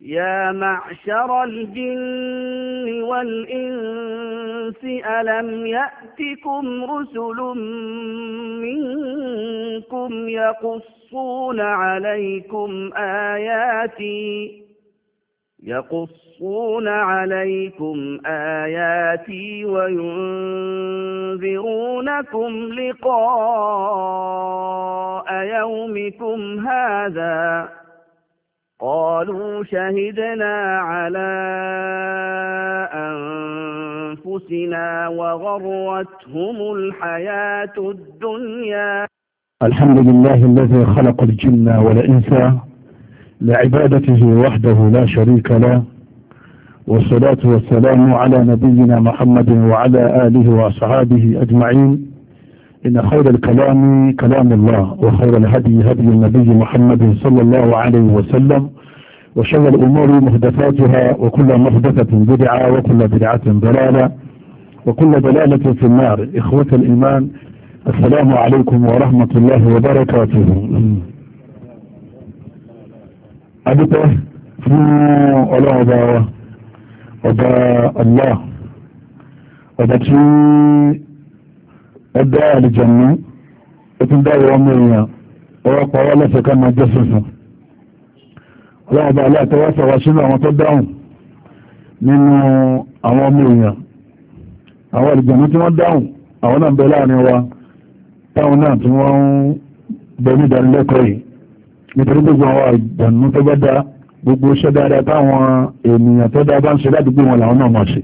يا معشر الجن والإنس ألم يأتكم رسل منكم يقصون عليكم آياتي وينذرونكم لقاء يومكم هذا قالوا شهدنا على أنفسنا وغرتهم الحياة الدنيا. الحمد لله الذي خلق الجن والإنس لعبادته وحده لا شريك له، والصلاة والسلام على نبينا محمد وعلى آله وأصحابه أجمعين. إن خير الكلام كلام الله، وخير الهدي هدي النبي محمد صلى الله عليه وسلم، وشر الأمور محدثاتها، وكل محدثة بدعة، وكل بدعة ضلالة، وكل ضلالة في النار. إخوة الإيمان، السلام عليكم ورحمة الله وبركاته. adúpẹ́ fún ọlọ́run ọba Allah, ọba tí ó dá àlùjànnú, ó tún dá ọmọ èèyàn, ọwọ́ pàwọ́ lẹ́sẹ̀ ká máa jẹ́ funfun. ọlọ́run ọba Allah tọwọ́ sọ̀wọ́ sínú àwọn tó dáhùn nínú àwọn ọmọ èèyàn. àwọn àlùjànnú tí wọ́n dáhùn, àwọn náà ń bẹ láàrin wa, táwọn náà tí wọ́n ń bẹ ní ìdánilẹ́kọ̀ọ́ yìí. nítorí gbogbo àwọn àjànú tó bá dá, gbogbo iṣẹ́ dáadáa táwọn ènìyàn tó dá bá ń ṣe ládùúgbò wọn làwọn náà máa ṣe.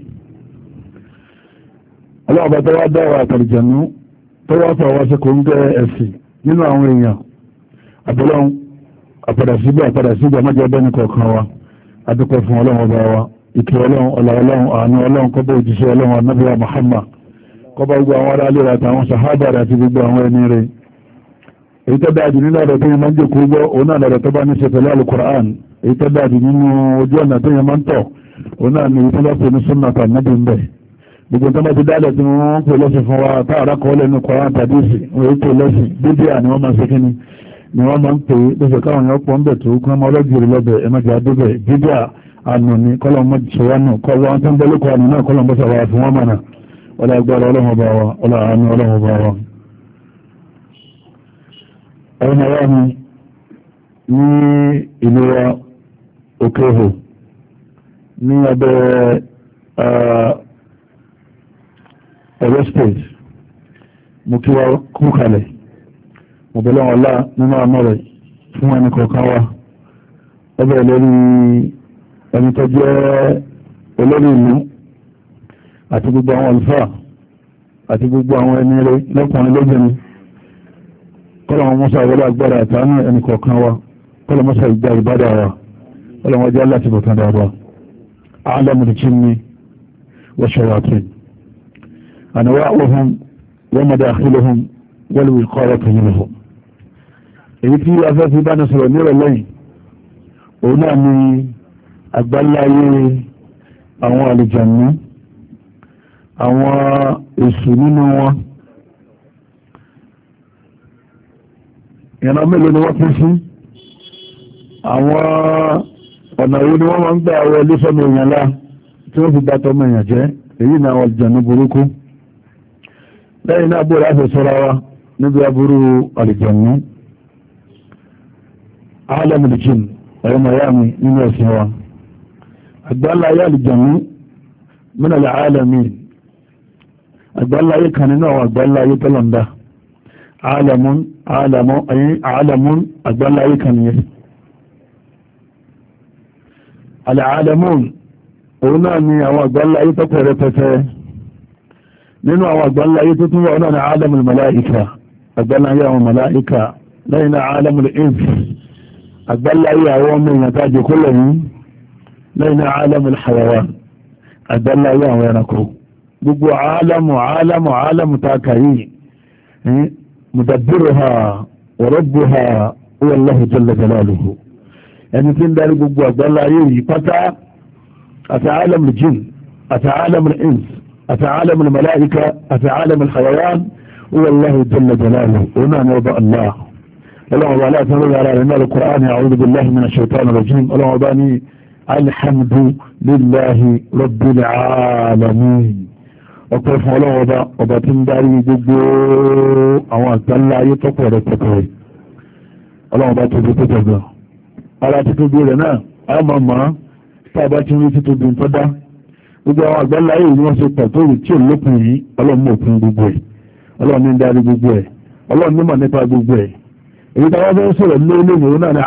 ọlọ́ọ̀bá tó wá dá wa àtàlìjànú tó wá fà wá sí kò ń gẹ́ ẹ̀sìn nínú àwọn èèyàn. àbẹ̀lọ́hún àpàdà síbẹ̀ májọ bẹ́ni kọ̀ọ̀kan wa. adúpẹ́ fún ọlọ́run ọba wa, ìkẹ́ ọlọ́run, ọlá ọlọ́run, àánú ọlọ́run, kọ́bọ̀ òjíṣẹ́ ọlọ́run ànábì wa Muhammad, kọ́bọ̀ gbogbo àwọn ará ilé àtàwọn sàhábà àti gbogbo àwọn ẹni rẹ̀. èyí tó dáadì nínú ọ̀rọ̀ tó yẹ máa ń jòkó gbọ́, òun náà lọ́rọ̀ tó bá ní ṣe pẹ̀lú Al-Qur'an. èyí tó dáadì nínú ojú ọ̀nà tó yẹ máa ń tọ̀, òun náà ni ìtọ́lá pè ní súnnà tàbí ń bẹ̀. gbogbo tó bá ti dálẹ̀ tí wọ́n pè lọ́sìn fún wa táàrà kọ́ lẹ́nu Qur'an tàbí sí wọ́n èyí tó lọ́sìn bídíà ni wọ́n máa ṣe kíni ni wọ́n máa ń pè é lọ́sẹ̀ káwọn èèyàn pọ̀ ń bẹ̀ tó kí wọ́n máa lọ́gìrì lọ́bẹ̀ ẹ má jẹ́ àdóbẹ̀ bídíà ànú ni kọ́lọ̀ mọ́ ṣèwánù kọ́ wọn tó ń bẹ́ lóko ànú náà kọ́lọ̀ mọ́ sàwà fún wọn mọ̀nà ọlá agbára ọlọ́run ọba wa, ọlá àánú ọlọ́run ọba wa. ẹ̀rọ ara mi ní ìlú wa Òkèhò ní abẹ́ Ọ̀yọ́ state, mo kí wa kú kalẹ̀, mo bẹ̀rẹ̀ wọn lá nínú àmọ́ rẹ̀ fún ẹni kọ̀ọ̀kan wa. ẹgbẹ́ lórí ẹni tó jẹ́ olórí ìlú àti gbogbo àwọn àlùfáà àti gbogbo àwọn ẹni rẹ̀ lọ́kùnrin lóbìnrin. kọ́lọ̀ wọn mọ́sá wọlé agbára àtàánú ẹni kọ̀ọ̀kan wa, kọ́lọ̀ mọ́sá ìgbà ìbádà wa, kọ́lọ̀ wọn jẹ́ láti bọ̀tán dáadáa. alamul jinni wa shayatin anwa'uhum wa madakhiluhum wal wiqayatu minhum. èyí tí a fẹ́ fi bá ní sọ̀rọ̀ ní ìrọ̀lẹ́yìn òun náà ni àgbáláyé àwọn àlùjànnú, àwọn èṣù nínú wọn. ìran mélòó ni wọ́n pín sí, àwọn ọ̀nà wo ni wọ́n máa ń gbà wọlé sọ́mọ èèyàn lá tí wọ́n fi bá tọ́mọ èèyàn jẹ́. èyí ni àwọn àlùjànnú burúkú. lẹ́yìn náà bóra ṣe sọ́ra wa níbi aburú àlùjànnú. alamul jinn ẹ̀rọ miami nínú ẹ̀sìn wa. àgbáláyé àlùjànnú min al-alamin, àgbáláyé kan nínú àwọn àgbáláyé tọ́lọ̀ndá. alamun àgbáláyé kan nìyẹn. al-alamun òun náà ni àwọn àgbáláyé tó pẹ̀rẹ̀ pẹ̀tẹ́. nínú àwọn àgbáláyé tó tún wà náà ni alamul malaika, àgbáláyé àwọn malaika. lẹ́yìn náà alamul ins, àgbáláyé àwọn ọmọ èèyàn tá jẹ́ kólẹ̀ yìí. lẹ́yìn náà alamul hayawan, àgbáláyé àwọn ẹranko. gbogbo alamu ta kàyí mudabbiruha wa rabbuha huwa Allahu jalla jalaluhu. ẹni tí ń darí gbogbo àgbáláyé yìí pátá, àti alamul jinn àti alamul ins àti alamul malaika àti alamul hayawan huwa Allahu jalla jalaluhu. òun náà ni ọba Allah. ọlọ́run ọba aláàtí lórí ara rẹ̀ ní al-Qur'an, a'udhu billahi minash shaitani rajim. ọlọ́run ọba ní alhamdulillahi rabbil alamin ọpẹ́ fún ọlọ́wọ́ ọba tí ń darí gbogbo àwọn àgbáńlá ayé tọ́pọ̀ rẹ̀ pẹ̀pẹ̀ ọlọ́wọ́ bá tóbi tó tọ̀gbọ̀ ara títóbi rẹ̀ náà a máa máa tá a bá ti rí títóbi tó dá gbogbo àwọn àgbáńlá ayé ni wọ́n ṣe pàtó rí tí ò lópin yìí ọlọ́run mọ̀ òpin gbogbo ẹ̀ ọlọ́run ní darí gbogbo ẹ̀ ọlọ́run ní mọ̀ nípa gbogbo ẹ̀ èyí táwọn fẹ́ sọ̀rọ̀ lóòlóòwò náà ní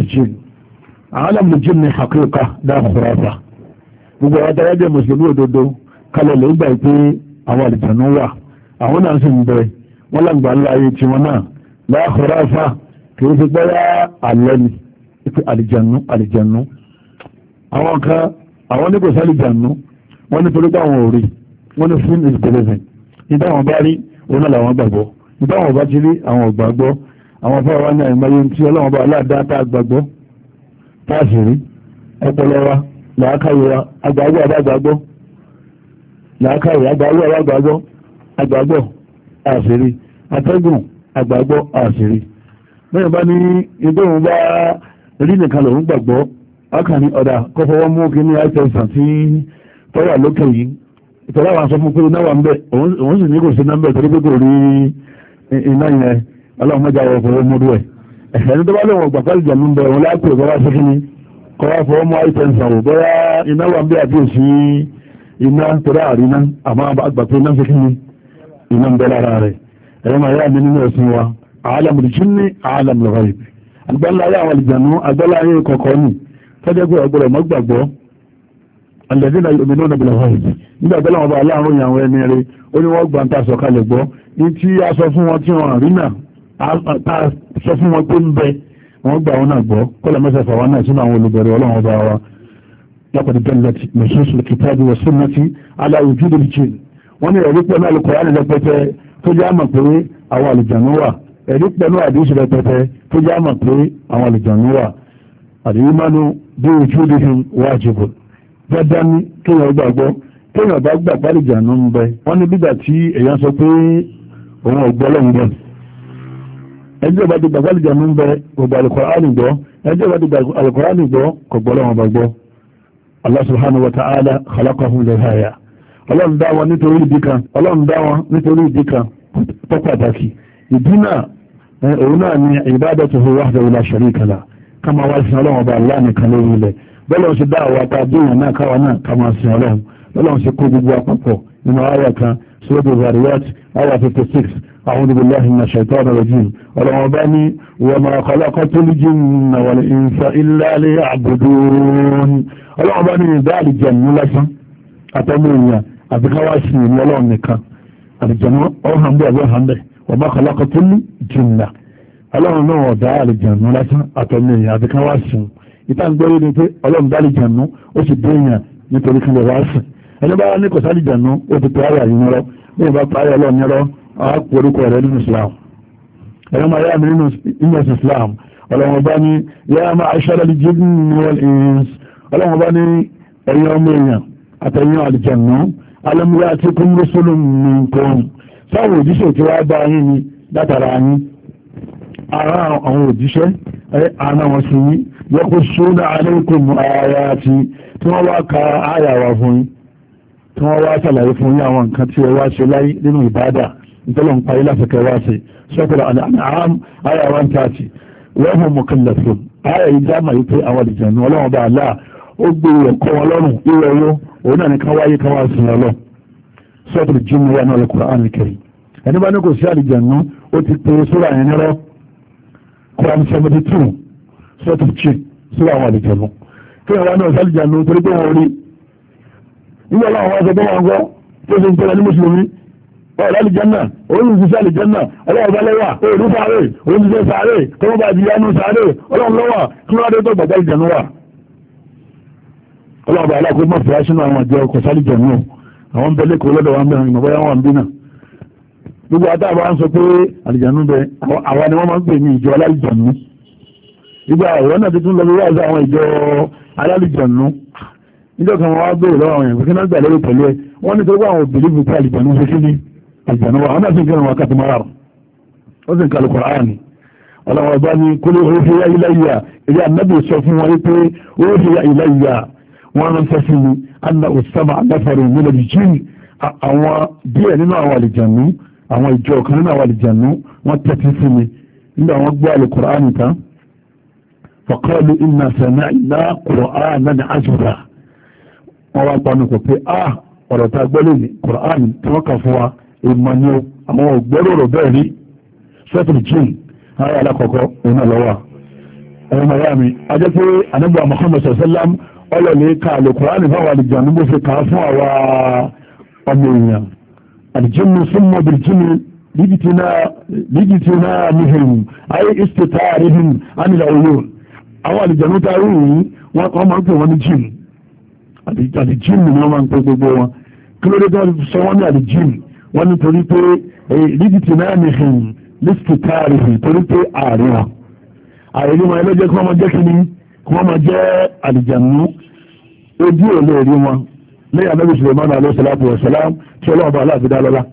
alamul jinn ní haqiqa dá khurafa gbogbo àwọn tàwọn jẹ́ mùsùlùmí òdodo kalẹ̀ lè gbà pé àwọn àlìjànú wà àwọn náà sì ń bẹ wọ́n lágbà ńlá ayé tí wọ́n náà la khurafa kìí fi gbọ́yá alẹ́ ni pé àlìjànú àwọn kan àwọn ní kò sí àlìjànú wọ́n ní torí pé àwọn ò rí wọ́n ní film is believing nígbà wọn bá rí òun náà làwọn gbàgbọ́ nígbà wọn bá ti rí àwọn gbàgbọ́ àwọn fún àwọn ní àìmọye tí ọlọ́wọ́n bá aláàdá tá gbàgbọ́ tá sì rí ọpọlọ wa làákàyè wa agbàgbọ́ àbágbàgbọ́ làákàyè agbàgbọ́ àṣírí atẹ́gùn agbàgbọ́ àṣírí bẹ́ẹ̀ bá ní ìdóhùn bá rí nìkan lòun gbàgbọ́ ọkàn ní ọ̀dà kọfọwọ́ mú kí ní àìsàn tí tọ́wà lókè yìí ìtọ́lá wa sọ fún pé iná wà ń bẹ̀ òun sì ní kò sí iná ń bẹ̀ torí pé kò rí iná yẹn ọlọ́run mọ́jà wọ fọwọ́ mú rú ẹ̀ ẹ̀sẹ̀ ní tó bá lọ́wọ́ gbàgbá ìjànú ń bẹ̀ òun láti ò bọ́lá sí kí ni kọ́wá fọwọ́ mú àìsàn wò bọ́lá iná wà ń bẹ̀ àti òsì iná torí àríná àmọ́ àgbà pé iná sí kí ni iná ń bẹ lára rẹ̀ ẹ̀rọ máa yá mi nínú ẹ̀sìn wa alamul jinni alamul ghaib agbáláyé àwọn àlìjànú agbáláyé kọ̀ọ̀kọ́ ni tọ́jẹ́ pé ọgbọ̀rọ̀ mọ́ gbàgbọ́ alladhina yu'minuna bil ghaib nígbà tó láwọn bá aláàrùn àwọn ẹni rẹ̀ ó ní wọ́n gbà ń ta sọ̀kalẹ̀ gbọ́ ní tí a sọ fún wọn tí wọ́n rí náà ta sọ fún wọn pé ń bẹ wọ́n gbà wọn náà gbọ́ kọ́lẹ̀ mẹ́sẹ̀ fàwọn náà sínú àwọn olùbẹ̀rẹ̀ ọlọ́run ọba wa laqad dallat nususul kitabi wa sunnati ala wujudil jinn wọ́n ní ẹ̀rí pẹ̀lú Al-Qur'an rẹpẹtẹ tó jẹ́ àmọ̀ pé àwọn àlìjànú wà ẹ̀rí pẹ̀lú àdíṣì rẹpẹtẹ tó jẹ́ àmọ̀ pé àwọn àlìjànú wà àdìyímánu bí wujudihim wajibun dandan ní kéèyàn gbàgbọ́ kéèyàn bá gbà pálíjànú ń bẹ wọ́n ní bígbà tí èèyàn sọ pé òun ọ̀gbọ́ lọ́hùn bẹ̀ ẹjọ́ bá ti gbà pálíjànú ń bẹ gbogbo Al-Qur'ani gbọ́ ẹjọ́ bá ti gbà Al-Qur'ani gbọ́ kò gbọ́ lọ́hùn bá gbọ́ Allah subhanahu wa ta'ala khalaqahum lihaya ọlọ́run dá wọn nítorí ìdí kan tó pàtàkì ìdí náà òun náà ni ibadatuhu wahdahu la sharika lah kama wá sí ọlọ́run ọba Allah nìkan lórí ilẹ̀ bọ́lọ́run ṣe dá àwọn àtàdéyàn náà káwa náà kama sí ọlọ́run bọ́lọ́run ṣe kó gbogbo àpapọ̀ nínú àyà kan suratul Zariyat àyà 56 a'udhu billahi minash shaitanir rajim ọlọ́run ọba ní wa ma khalaqtul jinna wal insa illa liya'budun ọlọ́run ọba ní ìdá àlìjànnú lásán àtọ́mú èèyàn àti káwá sí ìlú ọlọ́run nìkan àlìjànnú ọ̀hán bẹ́ẹ̀ bẹ́ẹ̀ hàn bẹ́ẹ̀ wa ma khalaqtul jinna ọlọ́run náà ọ̀dá àlìjànnú lásán àtọ́mú èèyàn àti káwá sí ìta ń gbọ́rọ̀ ní pé ọlọ́run dá àlìjànnú ó sì dé èèyàn nítorí kan lè wá sí ẹni bá ní kò sí àlìjànnú ó ti pè áyà yìí nírọ́ bí ìbá pa áyà ọlọ́run nírọ́ á pè orúkọ rẹ̀ nínú Islam ẹ̀rọ máa yá mi nínú Islam ọlọ́run bá ní yá ma'ashara al-jinni wal-ins ọlọ́run bá ní ẹ̀yin ọmọ èèyàn àtẹ̀yìn àlìjànnú alam ya'tikum rusulun minkum sáwọn òjíṣẹ́ tí wá bá yín ni látara yín ara àwọn òjíṣẹ́ àna wọn sí yín yaqussuna alaykum ayati tí wọ́n wá ka àyà wa fún yín tí wọ́n wá sàlàyé fún yín àwọn nǹkan tí ẹ wá ṣe láyé nínú ìbádà nítorí ń parí láfẹ́kẹ́ wá sí suratul An'am àyà 130 wa hum mukallafun àyà yìí dáàmà yìí pé àwọn àlìjànnú ọlọ́wọ́n bá aláà ó gbé ẹ̀kọ́ wọn lọ́rùn ìwẹ̀ owó òun náà ní ká wáyé ká wá sí ọlọ́ suratul Jinn wà náà Al-Qur'an al-Karim ẹni bá ní kò sí àlìjànnú ó ti pè sura yẹn nírọ́ Quran 72 suratul Jinn sura àwọn àlìjànnú kí wọ́n náà sí àlìjànnú torí pé wọ́n rí nígbà láwọn wá sọ pé wọ́n gbọ́ tó ṣe ń tẹ́lẹ̀ ní mùsùlùmí ọ̀rọ̀ àlìjànnà òun ti ṣe àlìjànnà ọlọ́run bá lẹ́wà òun sáré òun ti ṣe sáré kọ́mọ́ bá di yánú sáré ọlọ́run lọ́wà kí wọ́n adé tó gbàgbà àlìjànnú wà ọlọ́run bá aláàkó mọ́ fìyà sínú àwọn àjọ ọkọ̀ sálìjànnú àwọn bẹ́lẹ̀ kò lọ́dọ̀ wọn bẹ̀rẹ̀ ìmọ̀bọ́yá wọn bí náà gbogbo àtàbà ń sọ pé àlìjànnú bẹ àwa ni wọ́n máa ń pè ní ìjọ alálìjànnú ìgbà àwọn náà ti tún lọ lórí àjọ àwọn ìjọ alálìjànnú níjọ́ kan wọ́n wá bèèrè lọ́wọ́ àwọn èèyàn pé kí náà gbà lórí pẹ̀lú ẹ wọ́n ní torí pé àwọn òbílẹ̀ fi pé àlìjànnú ṣe kí ní àlìjànnú wa àwọn náà sì ń kẹrin wọn kàtí mara ó sì ń kalu Kùránì ọlọ́wọ́ bá ní kúlẹ̀ uhiya ilayya ilé ànábì sọ fún wọn pé uhiya ilayya wọ́n ránṣẹ́ sí mi anna usama nafarun min al-jinn àwọn díẹ̀ nínú àwọn àlìjànú àwọn ìjọ kan nínú àwọn àlìjànú wọ́n tẹ́tí sí mi nígbà wọ́n gbọ́ al-Qur'an tán faqalu inna sami'na qur'anan ajaba wọ́n wá panu kò pé ọ̀rọ̀ tá a gbọ́ lónìí Qur'an tí wọ́n kà fún wa ìmọ̀ ni àwọn ògbọ́rọ̀ bẹ́ẹ̀ rí suratul jinn ayé alákọ̀ọ́kọ́ òun náà lọ́wọ́ ẹ̀rọ miami ajẹ́ pé anábà Muhammad sallam ọlọ́lẹ̀ ká al-Qur'an fáwọn àlìjànú bó fi kà á fún àwa ọmọ èèyàn àlìjínú súnmọ́ bìrìjínú lígìtìná nìhìn ayé istitarihim anìlà oyún àwọn àlìjànú tá a rí yìí wọ́n máa ń pè wọ́n ní jinn àlìjínú ni wọ́n máa ń pè gbogbo wọn kí ló dé tó sọ wọ́n ní àlìjínú wọ́n ní torí pé lígìtìná nìhìn lígìtìtarihim torí pé ààrẹ wọn ààrẹ wọn ẹlẹ́jẹ́ kí wọ́n máa jẹ́ kí ni kí wọ́n máa jẹ́ àlìjànú ojú ò lè rí wọn lẹ́yìn anábì Suleiman alayhi salatu wa salam tí ọlọ́run bá aláàfin dá lọ́lá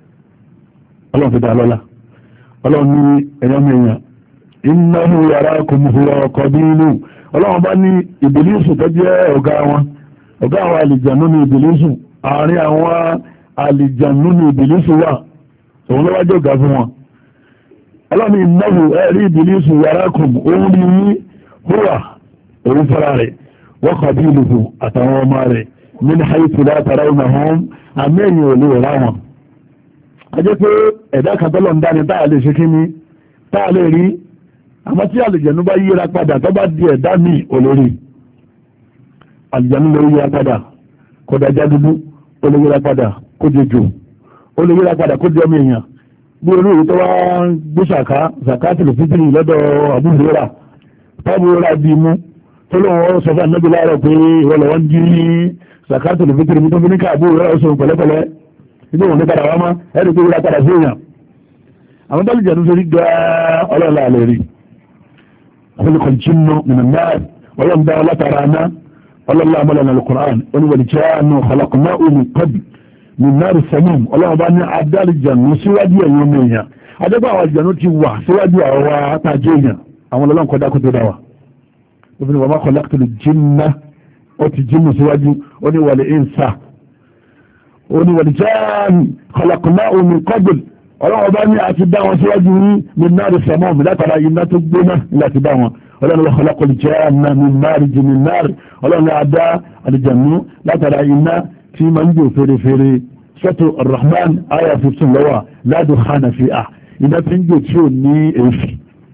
ọlọ́run ní ẹ̀yọ́ mẹ́yàn innahu yarakum huwa wa qabiluhu ọlọ́run bá ní ìbìlísù tó jẹ́ ọ̀gá àwọn àlìjànú ní ìbìlísù àárín àwọn àlìjànú ní ìbìlísù wà òun lọ́wọ́jọ́ ọ̀gá fún wọn ọlọ́run ní innahu ẹ̀rí ìbìlísù yarakum òun ní huwa òun fara rẹ̀ wa qabiluhu àtàwọn ọmọ rẹ̀ min haythu la tarawnahum àmẹ́yìn ò lè rá wọn. a jẹ́ pé ẹ̀dá kan tọ́lọ̀ ń dání táà lè ṣe kí ni táà lè rí àmọ́ tí àlìjẹ̀nú bá yíra padà tó bá di ẹ̀dá mi ò lè rí àlìjẹ̀nú lè yíra padà kó dájá dúdú ó lè yíra padà kó jẹjò ó lè yíra padà kó di ọmọ èèyàn bí olóòrè tó wá gbé sàkáàtì lè fítìrì lọ́dọ̀ Abu Hurairah tábù rà bí mú tó lóun sọ fún ànábì láàárọ̀ pé ìwọlọ̀ wọn jí sàkáàtì lè fítìrì mú tó fi ní káàbù rẹ̀ ọ̀sọ̀ pẹ̀lẹ́pẹ̀lẹ́ ilé òun ní padà wá mọ́ ẹ̀rì pé wíra padà sí èèyàn àwọn tálíjà tó ṣe rí gbá ọlọ́ọ̀lá àlẹ́ rí ọlọ́kọ̀ jínú mìíràn ọlọ́ọ̀dá látara aná ọlọ́ọ̀lá amọ́lẹ̀ al-Qur'an oníwàlìjáàánú khalaqná omi kọ́bì mìíràn sẹ́mùm ọlọ́ọ̀ bá ní adálìjànú síwájú ẹ̀yìn ọmọ èèyàn adẹ́gbà àwọn àjànú ti wà síwájú àwọn àtàjẹ́ èèyàn àwọn ọlọ́ọ̀ kọ́ dákú tó dá wa obìnrin wà má khalaqtul jinna ó ti jinnu síwájú oníwàlì ìnsà oníwàlìjáàánú khalaqná omi kọ́bì ọlọ́wọ́ bá ní àti dá wọn síwájú ní minnáàrí sẹ́mọ́ọ̀mù látara iná tó gbóná láti dá wọn ọlọ́run wọ́n khalaqal janna minnáàrí jì minnáàrí ọlọ́run àdá àlìjànú látara iná tí ma ń jò fèrèfèrè sọ́tò Ar-Rahman aya 15 lọ́wọ́ la dukhana fiha iná tí ń jò tí ò ní èéfì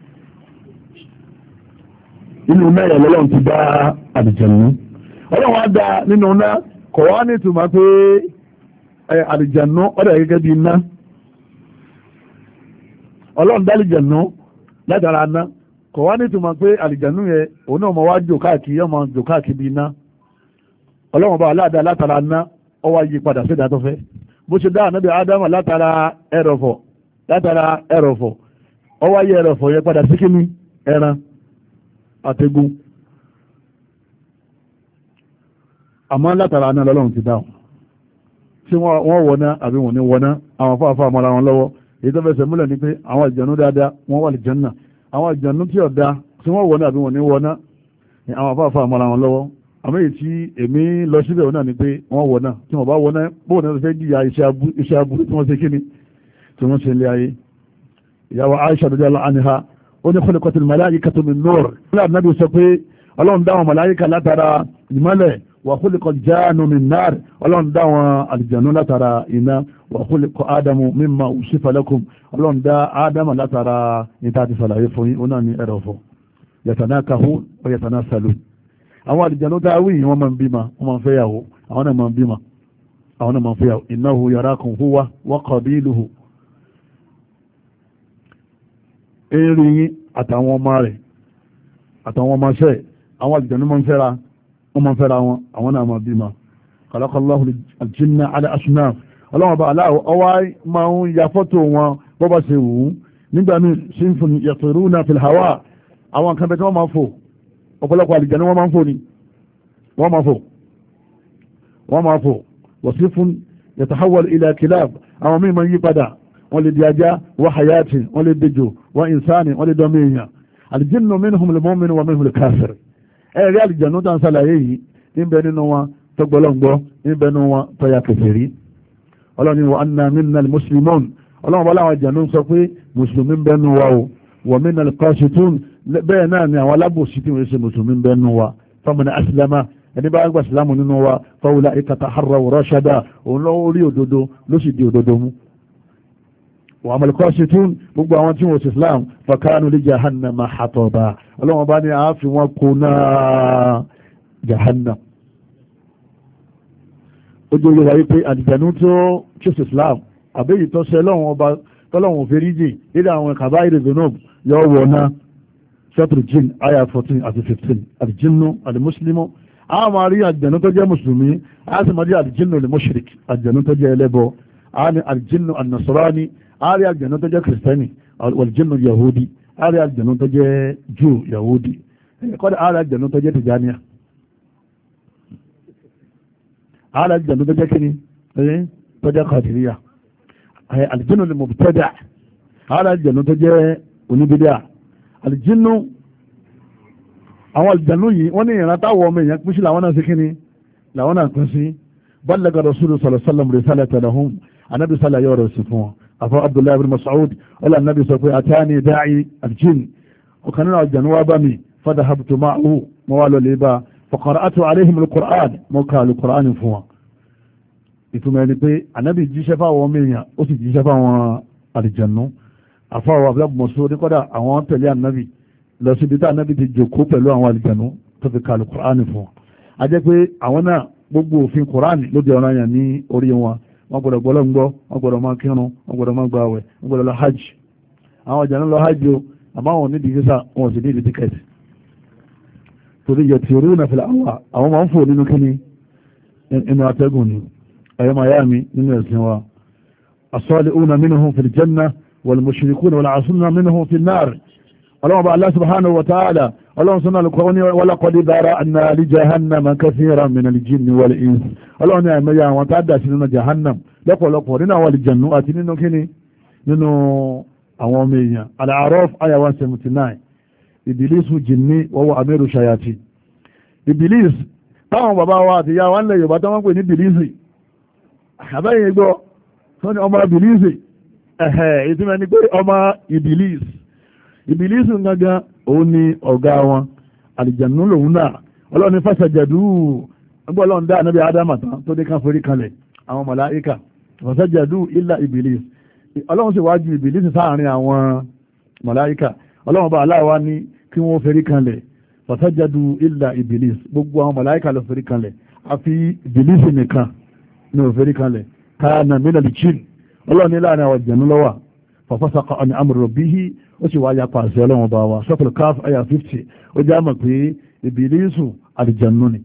inú náà yẹ lọ́lọ́run ti dá àlìjànú ọlọ́run á dá nínú náà kọ̀ wá ní ìtumọ̀ pé àlìjànú ọ̀dà gẹ́gẹ́ bí iná ọlọ́run dá àlìjànú látara aná kò wá nítumọ̀ pé àlìjànú yẹn òun náà mọ̀ wá jò káàkiri ọmọ jò káàkiri bí iná ọlọ́run bá aláàdá látara aná ó wá yí padà sí ìdátọ́fẹ́ bó ṣe dá ànábì ádámà látara ẹrọ̀fọ̀ ó wá yí ẹrọ̀fọ̀ yẹn padà sí kíní ẹran àtẹ̀gùn àmọ́ látara aná lọ́lọ́run ti dáhùn tí wọ́n wọná àbí wọ́n ní wọná àwọn afáfá mọ́ra wọn lọ́wọ́ èyí tó fẹsẹ̀ múlẹ̀ ni pé àwọn àlìjànú dáadáa wọ́n wà lìjànnà àwọn àlìjànú tí ọ̀dá tí wọ́n wọ́ná àbí wọ́n ní wọ́ná àwọn afáfà mọ́ra wọn lọ́wọ́ àmọ́ èyí tí èmi lọ síbẹ̀ wọ́n náà ni pé wọ́n wọ́ná tí wọ́n bá wọ́ná bóun náà fẹ́ jìyà iṣẹ́ abú tí wọ́n ṣe kíni tí wọ́n ṣe lé ayé ìyàwó Aisha radiyallahu anha ó ní khuliqatil malaikatu min nur nílẹ̀ ànábì sọ pé ọlọ́run dáwọn màláíkà látara ìmọ́lẹ̀ wa khuliqal jannu min nar ọlọ́run dáwọn àlìjànú látara iná wa khuliqa ádámù mimma usifa lakum ọlọ́run dá ádámù látara níta ti sàlàyé fún yín ó náà ní ẹrọ̀fọ̀ yatanakahu wa yatanasalu àwọn àlìjànú tá a wí wọ́n máa ń bímọ wọ́n máa ń fẹ́yàwó àwọn náà máa ń bímọ àwọn náà máa ń fẹ́yàwó innahu yarakum huwa wa qabiluhu eré yín àtàwọn ọmọ rẹ̀ àtàwọn ọmọ ṣẹ́ àwọn àlìjànú máa ń fẹ́ra wọ́n máa ń fẹ́ra wọn àwọn náà máa bímọ khalaqallahu al-jinna ala asnaf ọlọ́wọ́n bá aláwọ̀ ọwá máa ń ya fọ́tò wọn bọ́ bá ṣe wù ú nígbà míì sinfun yatiruna fil hawa àwọn kan bẹ tí wọ́n máa fò ọ̀pọ̀lọpọ̀ àlìjànú wọ́n máa ń fò ni wọ́n máa fò wasifun yatahawwal ila kilab àwọn míì máa ń yí padà wọ́n lè di ajá wa hayati wọ́n lè dejò wa insani wọ́n lè dọ́mọ èèyàn al-jinnu minhum al-mu'min wa minhum al-kafir ẹ̀rí àlìjànú tá ń sàlàyé yìí níbẹ̀ nínú wọn tó gbọ́lọ́ngbọ́ níbẹ̀ nínú wọn tó ya kèfèrí ọlọ́ni wa anna minna al-muslimun ọlọ́run bá láwọn àjànú sọ pé mùsùlùmí ń bẹ́nu wa o wa minna al-qasitun bẹ́ẹ̀ náà ni àwọn alábòsí tí wọ́n ṣe mùsùlùmí ń bẹ́nu wa faman aslama ẹni bá gbà sílámù nínú wa fa ulaika taharraw rashada òun lọ́wọ́ rí òdodo ló sì di òdodo mú wa amal qasitun gbogbo àwọn tí wọ́n ṣe islam fa kanu li jahannama hataba ọlọ́run bá ní àáfi wọn kó náà jahannam ó jẹ́ olówó ayé pé àdìjànú tó ṣe islam àbẹ́yì tó ṣe lọ́wọ́n ọba tọ́lọ́wọ́n fèríjì nílẹ̀ àwọn kàbá ìrìnzónób yọ wọ̀ náà ṣẹ́tùrù jìn àyà 14 àti 15 àdìjínú àdìmúsílímù a máa rí àdìjànú tó jẹ́ mùsùlùmí a sì máa rí àdìjínú lè mushrik àdìjànú tó jẹ́ ẹlẹ́bọ a ní àdìjínú ànàsọ́rání a rí àdìjànú tó jẹ́ kìrìsìtẹ́nì wàlìjínú yahudi a rí àdìjànú tó jẹ́ jù yahudi kọ́dà a rí àdìjànú tó jẹ́ tìjáníà a rí àdìjànú tó jẹ́ kíni tó jẹ́ kàdìríyà àlìjínú lè mubtada a rí àdìjànú tó jẹ́ oníbídíà àlìjínú àwọn àlìjánú yìí wọ́n ní ìran táwọn ọmọ èèyàn pín sí làwọn náà sí kíni làwọn náà pín sí ballaga rasulu sallallahu alaihi wasallam risalata lahum anábì sálàyé ọ̀rọ̀ sí fún wọn afọ abdullahi ibn mas'ud ọlá anábì sọ pé atani da'i aljin ọ̀kan nínú àlìjánú wa bá mi fadahabtu ma'ahu mo wá lọlé bá fa qara'atu alaihim alquran mo ka alquran fún wọn ìtumọ̀ ẹni pé anábì jíṣẹ́ fáwọn ọmọ èèyàn ó sì jíṣẹ́ fáwọn àlìjánú afọ àwọn abdullahi ibn mas'ud kọ́dà àwọn tẹ̀lé anábì lọ síbi tá ànábì ti jòkó pẹ̀lú àwọn àlìjànú tó fi kàlù kùránì fún wọn a jẹ́ pé àwọn náà gbogbo òfin kùránì ló di ọ̀ranyàn ní orí wọn wọ́n gbọ́dọ̀ gbọ́lọ́ ń gbọ́ wọ́n gbọ́dọ̀ máa kírun wọ́n gbọ́dọ̀ máa gba àwẹ̀ wọ́n gbọ́dọ̀ lọ hajj àwọn àjànú lọ hajj o àmọ́ àwọn onídìí físà wọn ò sì ní ìdí tíkẹ́ẹ̀tì torí yẹ tí orí náà fi àwọn máa ń fò nínú kíní inú atẹ́gùn ni ẹ̀yọ́ máa yá mi nínú ẹ̀sìn wa as-salihuna minhum fil janna wal mushrikuna wal 'asuna minhum fin nar ọlọ́wọ́ bá Allah subhanahu wa ta'ala ọlọ́wọ́ sọ́nà alùkọ́ ní walaqad dara'na li jahannama kathiran min al-jinni wal ins ọlọ́wọ́ ní àìmẹ́yà àwọn tá dà sí nínú jahannam lọ́pọ̀lọpọ̀ nínú àwọn àlìjànú àti nínú kíní nínú àwọn ọmọ èèyàn al-A'raf aya 179 ìbìlísù jinni wa huwa amiru shayati ìbìlís táwọn bàbá wa àti ìyá wa ń lẹ̀ Yorùbá tó wọ́n pè ní bìlísì àbẹ́yìn gbọ́ tó ní ọmọ bìlísì ìtumọ̀ ni pé ọmọ ìbìlís ìbìlísù gangan òun ni ọ̀gá wọn àlìjànú lòun náà ọlọ́run ní fásajàdú ọgbọ́n ọlọ́run dá ànábì ádámà tán tó dé kan forí kanlẹ̀ àwọn màláíkà fásajàdú ilá ìbìlís ọlọ́run sì wájú ìbìlís sáàrin àwọn màláíkà ọlọ́run bá aláwa ní kí wọ́n forí kanlẹ̀ fásajàdú ilá ìbìlís gbogbo àwọn màláíkà lọ forí kanlẹ̀ àfi ìbìlís nìkan ní ó forí kanlẹ̀ káànà mínà lìchín ọlọ́run ní láàrin àwọn ìjànú lọ́wà fàfásakọ̀ ọ̀nà àmúrò bíhí ó sì wáyà pàṣẹ ọlọ́run bá wa sọ́tùlù káf àyà 50 ó já mọ̀ pé ìbílísù àlìjànú ni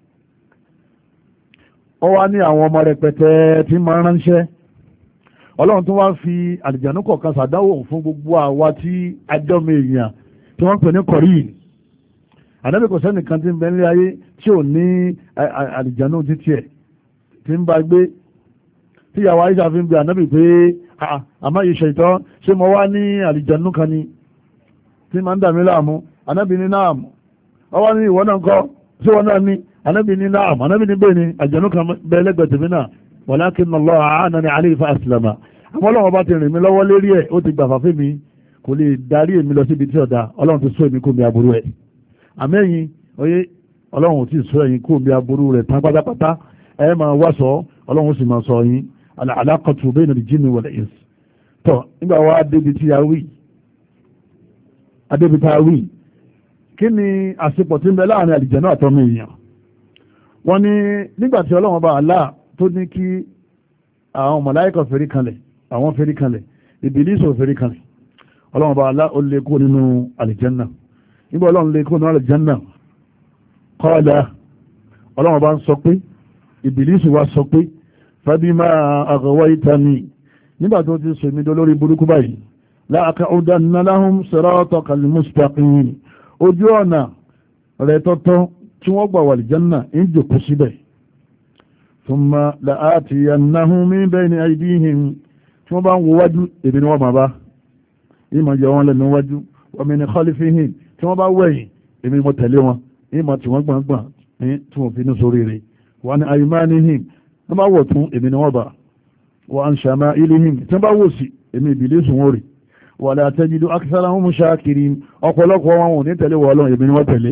ó wá ní àwọn ọmọ rẹpẹtẹ tí máa ránṣẹ́ ọlọ́run tó wá fi àlìjànú kọ̀ọ̀kan sàdáwò fún gbogbo àwa tí ajọ́mọ èèyàn tí wọ́n pè ní kọ̀rí ànábì kò sẹ́nìkan tí ń bẹ nílé ayé tí ò ní àlìjànú títí ẹ̀ tí ń bá gbé tí ìyàwó Àìṣà fi ń bẹ ànábì pé àmọ́ ìṣẹ̀ ìtọ́ ṣé mo wá ní àlìjànú kan ni tí ma ń dà mí láàmú anábì ní náàmù ọwọ́ ní ìwọ náà kọ́ sí wọn náà ní anábì ní náàmù anábì ní bẹ́ẹ̀ ni àlìjànú kan bẹ́ẹ̀ lẹ́gbẹ̀ẹ́ tèmi náà walakinna Allah a'anani alayhi fa aslama àmọ́ ọlọ́run bá ti rìn mí lọ́wọ́ lérí ẹ̀ ó ti gbà fàfẹ́ mi kò lè darí èmi lọ síbi tí ọ̀dà ọlọ́run ti sọ èmi kó mi aburú ẹ̀ àmẹ́yìn oyé ọlọ́run ò tí ì sọ ẹ̀yin kó mi aburú rẹ̀ tán pátápátá ẹ máa wá sọ ọlọ́run sì máa sọ yín al-alaqatu bayna al-jinni wal-ins tọ́ nígbà wá débi tí a wí adébítà wí kí ni àṣepọ̀ tí ń bẹ láàrin àlìjànú àtọmọ èèyàn wọ́n ní nígbà tí ọlọ́run bá Allah tó ní kí àwọn màláíkà fẹ́rí kanlẹ̀ àwọn fẹ́rí kanlẹ̀ ìbílísù fẹ́rí kanlẹ̀ ọlọ́run bá Allah ó lè kó nínú àlìjánà nígbà ọlọ́run lè kó nínú àlìjánà qala ọlọ́run bá ń sọ pé ìbílísù wá sọ pé fabima aghwaytani nígbà tó ti sèmi dolórí burúkú báyìí la aqudanna lahum siratakal mustaqim ojú ọ̀nà rẹ̀ tọ́tọ́ tí wọ́n gbà wà àlìjánà ń jòkó síbẹ̀ thumma la'atiyannahum min bayni aydihim tí wọ́n bá ń wo wájú èmi ni wọ́n máa bá ìmọ̀ yọ wọn lẹ́nu wájú wa min khalfihim tí wọ́n bá wẹ̀yìn èmi mo tẹ̀lé wọn ìmọ̀ tí wọ́n gbọ̀ngbọ̀n ní tí wọ́n fi ní sórí rẹ̀ wa an aymanihim tí wọ́n bá wọ̀ tún èmi ni wọ́n bá wa an shama'ilihim tí wọ́n bá wò sí èmi Ìbílísù wọn rè wa la tajidu aktharahum shakirin ọ̀pọ̀lọpọ̀ wọn ò ní tẹ̀lé wọ Ọlọ́run èmi ni wọ́n tẹ̀lé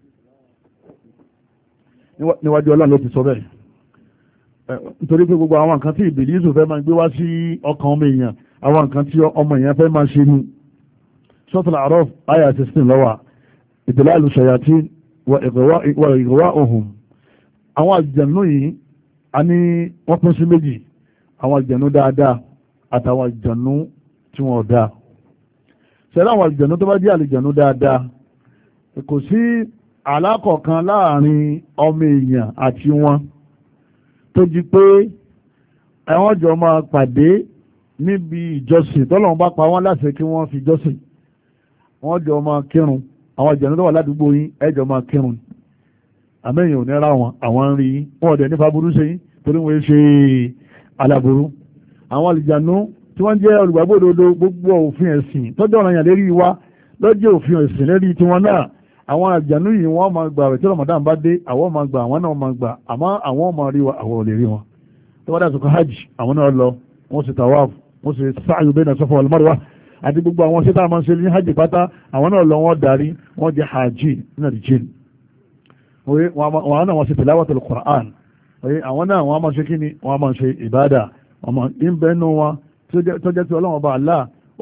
níwájú Ọlọ́run ló ti sọ bẹ́ẹ̀ nítorí pé gbogbo àwọn nǹkan tí Ìbílísù fẹ́ máa gbé wá sí ọkàn ọmọ èèyàn àwọn nǹkan tí ọmọ èèyàn fẹ́ máa ṣe ní Suratul A'raf àyà 16 lọ́wọ́ idlalu shayatin wa ighwa'uhum àwọn àlùjànnú yìí a ní wọ́n pín sí méjì àwọn àlùjànnú dáadáa àtàwọn àlùjànnú tí wọ́n dáa ṣẹlẹ̀ àwọn àlùjànnú tó bá jẹ́ àlùjànnú dáadáa kò sí àlákọ̀ọ̀kan láàrin ọmọ èèyàn àti wọn tó jí pé ẹ̀wọ̀n jọ máa pàdé níbi ìjọsìn tọ́lọ́run bá pa wọ́n láṣẹ kí wọ́n fi jọ́sìn wọ́n jọ máa kírun àwọn àlùjànnú tó wà ládùúgbò yín ẹ jọ máa kírun àmẹ́yìn ò ní ra wọn àwọn ń rí wọn ọ̀dẹ̀ nípa burú ṣe yín torí wọ́n ṣe aláburú àwọn àlùjànnú tí wọ́n jẹ́ olùgbàgbọ́ òdodo gbogbo òfin ẹ̀sìn tọ́jú ọ̀ràn yàn lérí wa lọ́jọ́ òfin ẹ̀sìn lérí tiwọn náà àwọn àlùjànnú yìí wọ́n máa gbà rẹ̀ tí Ramadan bá dé àwọn máa gbà àwọn náà máa gbà àmọ́ àwọn máa rí wa àwọn ò lè rí wọn tó bá dàtúkọ̀ hajj àwọn náà lọ wọ́n sì tawaf wọ́n sì sáàyù bayna Safa wal Marwa àti gbogbo àwọn ṣẹ́tà máa ń ṣe ní hajj pátá àwọn náà lọ wọ́n darí wọ́n jẹ́ hajj nínú àdìjìn wọn náà wọ́n ṣe tilawatul Qur'an àwọn náà wọ́n máa ṣe kí ni wọ́n máa ṣe ìbádà ìbẹ́nu wọn tó jẹ́ tí Ọlọ́run Ọba Allah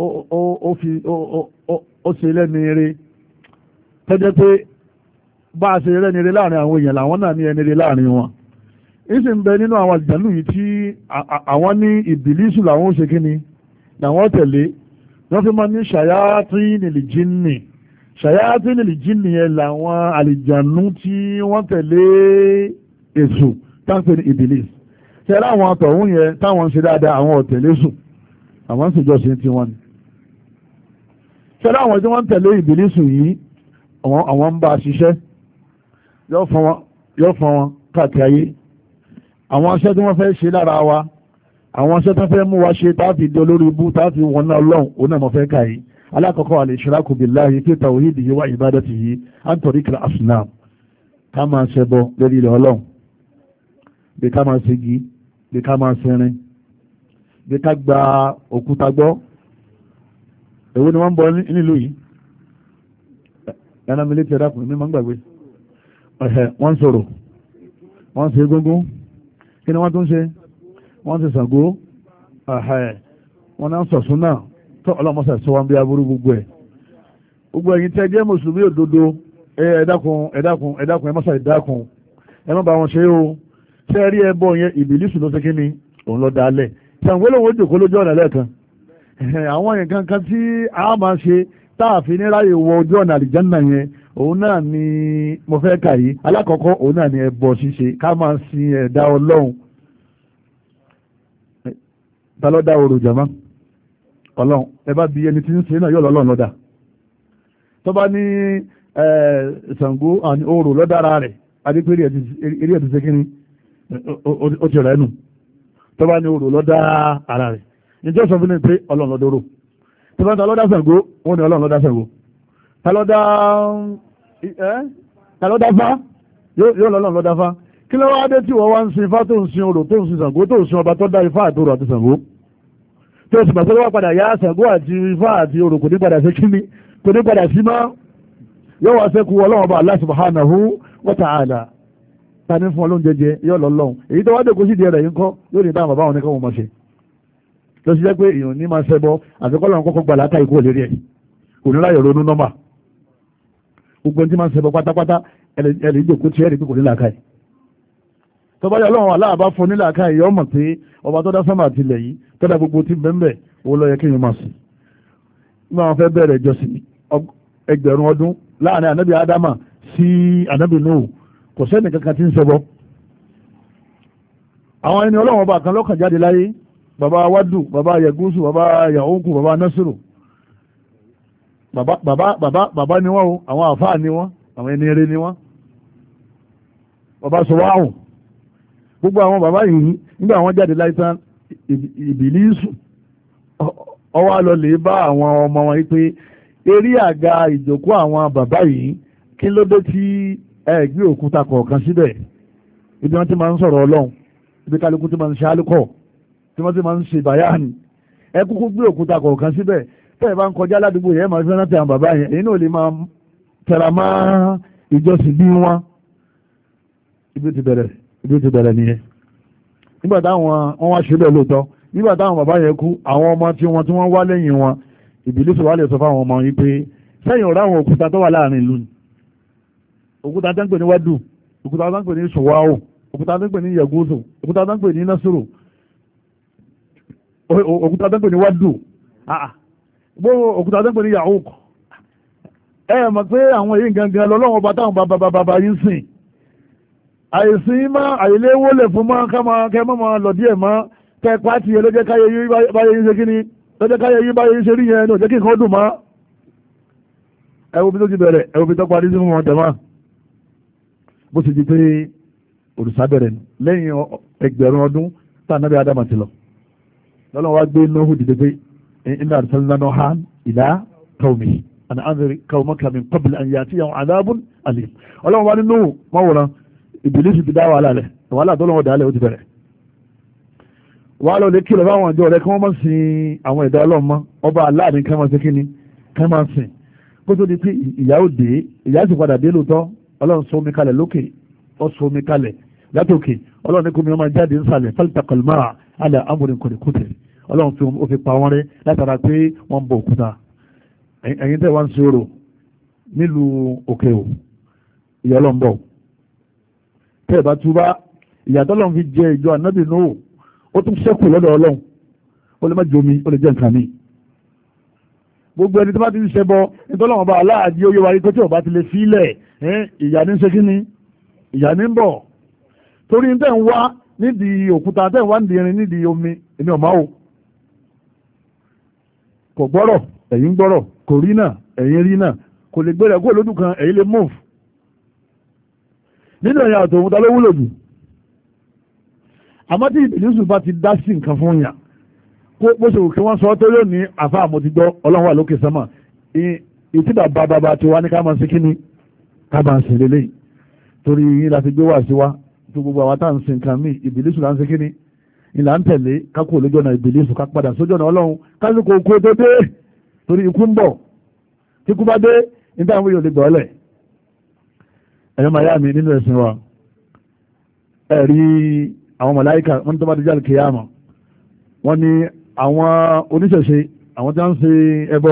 ó ṣe lẹ́ni eré tó jẹ́ pé bá a ṣe lẹ́ni eré láàrin àwọn èèyàn làwọn náà ní ẹni eré láàrin wọn ìsì ń bẹ nínú àwọn àlùjànnú yìí tí àwọn ní Ìbílísù làwọn ó ṣe kí ni làwọn tẹ̀lé wọ́n fi máa ní shayatinil jinni shayatinil jinni yẹn làwọn àlùjànnú tí wọ́n tẹ̀lé èṣù táǹpẹ̀ ní Ìbílísù tẹ́lá àwọn àtọ̀hún yẹn táwọn ń ṣe dáadáa àwọn ọ̀tẹ̀lé sùn àwọn ń ṣèjọsìn tí wọ́n ní tẹ́lá àwọn tí wọ́n ń tẹ̀lé Ìbílísù yìí àwọn ń bá a ṣiṣẹ́ yóò fọ́n wọn káàkiri ayé àwọn aṣẹ́ tí wọ́n fẹ́ ṣe lára wa àwọn aṣẹ́ tó fẹ́ mú wa ṣe táàfi di olórí ibú táàfi wọn náà lọ́hùn òun náà mọ̀ fẹ́ ká yìí alákọ̀ọ́kọ́ al-ishraku billahi fi tawhidihi wa ibadatihi an tariqil asnam ká máa ṣẹbọ lórí ilẹ̀ ọlọ́run bí ká máa ṣegi bí ká máa ṣẹrin bí ká gba òkúta gbọ́ èwo ni wọ́n ń bọ nílùú yìí ẹ̀nà mi létí ẹ̀dá kùnrin mímọ́ ń gbàgbé wọ́n ń sọ̀rọ̀ wọ́n ń ṣe gógún kí ni wọ́n tún ṣe wọ́n ti Ṣàngó wọ́n náà sọ̀sún náà tó ọlọ́mọsà sọ wọn bí aburú gbogbo ẹ̀yin tẹ́ jẹ́ mùsùlùmí òdodo ẹ̀dákun ẹmọ́sà ìdákun ẹmọ́ bá wọn ṣe o tẹ́ rí ẹbọ yẹn Ìbílísù ló ṣe kí ni òun lọ dálẹ̀ Ṣàngó lòun ó jòkó lójú ọ̀nà lẹ́ẹ̀kan àwọn nǹkan kan tí a máa ṣe táàfin ní ráyè wọ ojú ọ̀nà àlìjánà yẹn òun náà ni mo fẹ́ kà yìí alákọ̀ọ́kọ́ òun náà ni ẹbọ ṣíṣe ká máa sin ẹ̀dá ọlọ́run ta ló dá orò jàmá ọlọ́run ẹ bá bi ẹni tí ń ṣe náà yóò lọ́lọ́run lọ́dà tó bá ní Ṣàngó àni orò lọ́dára rẹ̀ adépérí eré ẹ̀ ti ṣe kíni ó ti rẹ̀ nù tó bá ní orò lọ́dá ara rẹ̀ ìjọ sọ fún mi pé ọlọ́run lọ́dọ̀ orò tó bá ń ta lọ́dá Ṣàngó wọ́n ní ọlọ́run lọ́dá Ṣàngó ta lọ́dá fá yóò lọ́lọ́run lọ́dá fá kí ló wá dé tí wọ́n wá ń sin ifá tó ń sin orò tó ń sin Ṣàngó tó ń sin ọba tó dá ifá àti orò àti Ṣàngó tó sì pàṣẹ wá padà yá Ṣàngó àti ifá àti orò kò ní padà sí kíní kò ní padà sí mọ́ yóò wá sẹ́kù ọlọ́run ọba Allah subhanahu wa ta'ala ta ní fún ọlọ́run jẹjẹ yóò lọ́lọ́run èyí tó wá dé kó sì di ẹ̀rẹ̀ yín kọ́ yóò ní táwọn bàbá wọn ní káwọn máa ṣe lọ sí jẹ́ pé èèyàn ní máa ṣẹbọ àfikọ́lọ́run kọ́kọ́ gbà látà ikú òlérí ẹ̀ kò ní láyọ̀ ronú nọ́mbà gbogbo ẹni tí máa ń ṣẹbọ pátápátá ẹ̀rì ìjòkó tí ẹ̀rì kò ní làákàyè tọ́ba yọ ọlọ́run aláàbá fún ní làákàyè yọ mọ̀ pé ọba tó dá sánmà tilẹ̀ yìí tó dá gbogbo tí bẹ́ẹ̀ owó lọ yẹ kéèyàn máa sùn nígbà wọn fẹ́ bẹ̀rẹ̀ ìjọsìn ẹgbẹ̀rún ọdún láàrin ànábì ádámà sí ànábì nóò kò sẹ́ni kankan tí ń ṣẹbọ àwọn ẹni ọlọ́run ọba kan lọ́kàn jáde láyé bàbá wádù bàbá yẹgúsù bàbá yahókù bàbá násìrò bàbá ni wọ́n o àwọn àfáà ni wọ́n àwọn ẹni eré ni wọ́n bàbá sọ̀wáhùn gbogbo àwọn bàbá yìí nígbà wọ́n jáde láyé tán Ìbílísù ọwọ́ àlọ́ lè bá àwọn ọmọ wọn yìí pé eré àga ìjókòó àwọn bàbá yìí kí ló dé tí ẹ gbé òkúta kọ̀ọ̀kan síbẹ̀ ibi wọn ti máa ń sọ̀rọ̀ ọlọ́run ibi kálukú ti máa ń ṣe álùkọ̀ tí wọ́n ti máa ń ṣe bàyáàni ẹ kúkú gbé òkúta kọ̀ọ̀kan síbẹ̀ tẹ́ ẹ bá ń kọjá ládùúgbò yẹn máa fẹ́ rántí àwọn bàbá yẹn èyí náà lè máa tẹ̀ra mọ́ ìjọsìn bí wọn ibi ti bẹ̀rẹ̀ nìyẹn nígbà táwọn wọn wá ṣe bẹ́ẹ̀ lóòótọ́ nígbà táwọn bàbá yẹn kú àwọn ọmọ tí wọ́n wá lẹ́yìn wọn Ìbílísì wá lè sọ fáwọn ọmọ yìí pé sẹ́yìn ọ̀rọ̀ àwọn òkúta tó wà láàrin ìlú ni òkúta tó ń pè ní wádùú òkúta tó ń pè ní ṣùwáwò òkúta tó ń pè ní yẹgúsù òkúta tó ń pè ní násùrù òkúta tó ń pè ní wádùú gbogbo òkúta tó ń pè ní yahoo ẹ mọ̀ pé àwọn èyí gangan lọ́wọ́ bá táwọn bàbá yìí ń sìn àìsìn má àìléwó lè fún mọ́ kẹ́ mọ́ lọ díẹ̀ mọ́ kẹ́ pàtì yẹn lọ́jẹ́ káyé yí báyé yín ṣe kí ni lọ́jẹ́ káyé yí báyé yín ṣe rí yẹn ní òjẹ́ kí nǹkan dùn mọ́ ẹwọ́ bí tó ti bẹ̀rẹ̀ ẹwọ́ bí tó parí sí wọn jẹ̀mọ́ bó ti di pé òrùsá bẹ̀rẹ̀ lẹ́yìn ẹgbẹ̀rún ọdún tá ànábì Ádámù ti lọ lọ́lọ́wọ́ wá gbé Nóhù dìde pé inna arsalna Nuhan ila qawmihi an anzir qawmaka min qabli an ya'tiyahum adhabun alim ọlọ́wọ́ wá ní Nóhù mọ́wòrán Ìbílísì ti dá wàhálà rẹ̀ wàhálà tó lọ́wọ́ dálẹ̀ ó ti bẹ̀rẹ̀ wàhálà olè kìlọ̀ fáwọn ọjọ́ rẹ̀ kí wọ́n máa sin àwọn ẹ̀dá Ọlọ́run mọ́ ọba aláàrin kí wọ́n máa ṣe kíni kí wọ́n máa sìn kó tó di pé ìyá ò dé ìyá sì padà dé lóòótọ́ Ọlọ́run sọ omi kalẹ̀ lókè ó sọ omi kalẹ̀ látòkè Ọlọ́run ní kó mi ọmọ jáde nsàlẹ̀ faltaqal ma'a ala amrin qad qudir Ọlọ́run ó fi pa wọ́n rẹ́ látara pé wọ́n ń bọ òkúta ẹ̀yin tẹ́ wá ń ṣòro nílùú òkè ò ìyá Ọlọ́run bọ̀ tẹ́ ẹ̀ bá túbá ìyàtọ̀ Ọlọ́run fi jẹ ìjọ ànábì Nóò ó tún ṣẹ́kù lọ́dọ̀ Ọlọ́run ó lè má jomi ó lè jẹ́ nǹkan mi gbogbo ẹni tó bá ti ń ṣẹbọ nítorí Ọlọ́run bá aláàjí ó yé wa ikú tí ò bá ti lè fílẹ̀ ìyà ní ṣe kíni ìyà ní ń bọ̀ torí tẹ́ ń wá nídìí òkúta tẹ́ ń wá nídìí irin nídìí omi èmi ọ̀má o kò gbọ́rọ̀ ẹ̀yin gbọ́rọ̀ kò rí náà ẹ̀yin rí náà kò lè gbé rẹ̀ kó lójú kan ẹ̀yin lè move nínú ẹ̀yà àtòun ta ló wúlò jù àmọ́ tí Ìbílísì bá ti dá sí nǹkan fún yàn bó ṣe kí wọ́n sọ tó yóò ní àfa àmójútó Ọlọ́run wà lókè sánmà ìtìdà bàbá ti wá ní ká máa ṣe kíní ká máa ṣe lélẹ́yìn torí yín láti gbé wá sí wa tó gbogbo àwọn tá à ń sin nǹkan míì Ìbílísì là ń ṣe kíní ìlà ń tẹ̀lé kákò lójú ọ̀nà Ìbílísì ká padà sójú ọ̀nà Ọlọ́run kásìkò kó tó dé torí ikú ń bọ̀ tí ikú bá dé níta àwọn èèyàn lè gbọ́ lẹ̀ ẹ̀yọ́ màá yá mi nínú ẹ̀sìn wa ẹ̀rí àwọn màláíkà wọ́n tó bá dé jáde kìyàmà wọ́n ní àwọn oníṣẹ̀ṣe àwọn tí wọ́n ń ṣe ẹbọ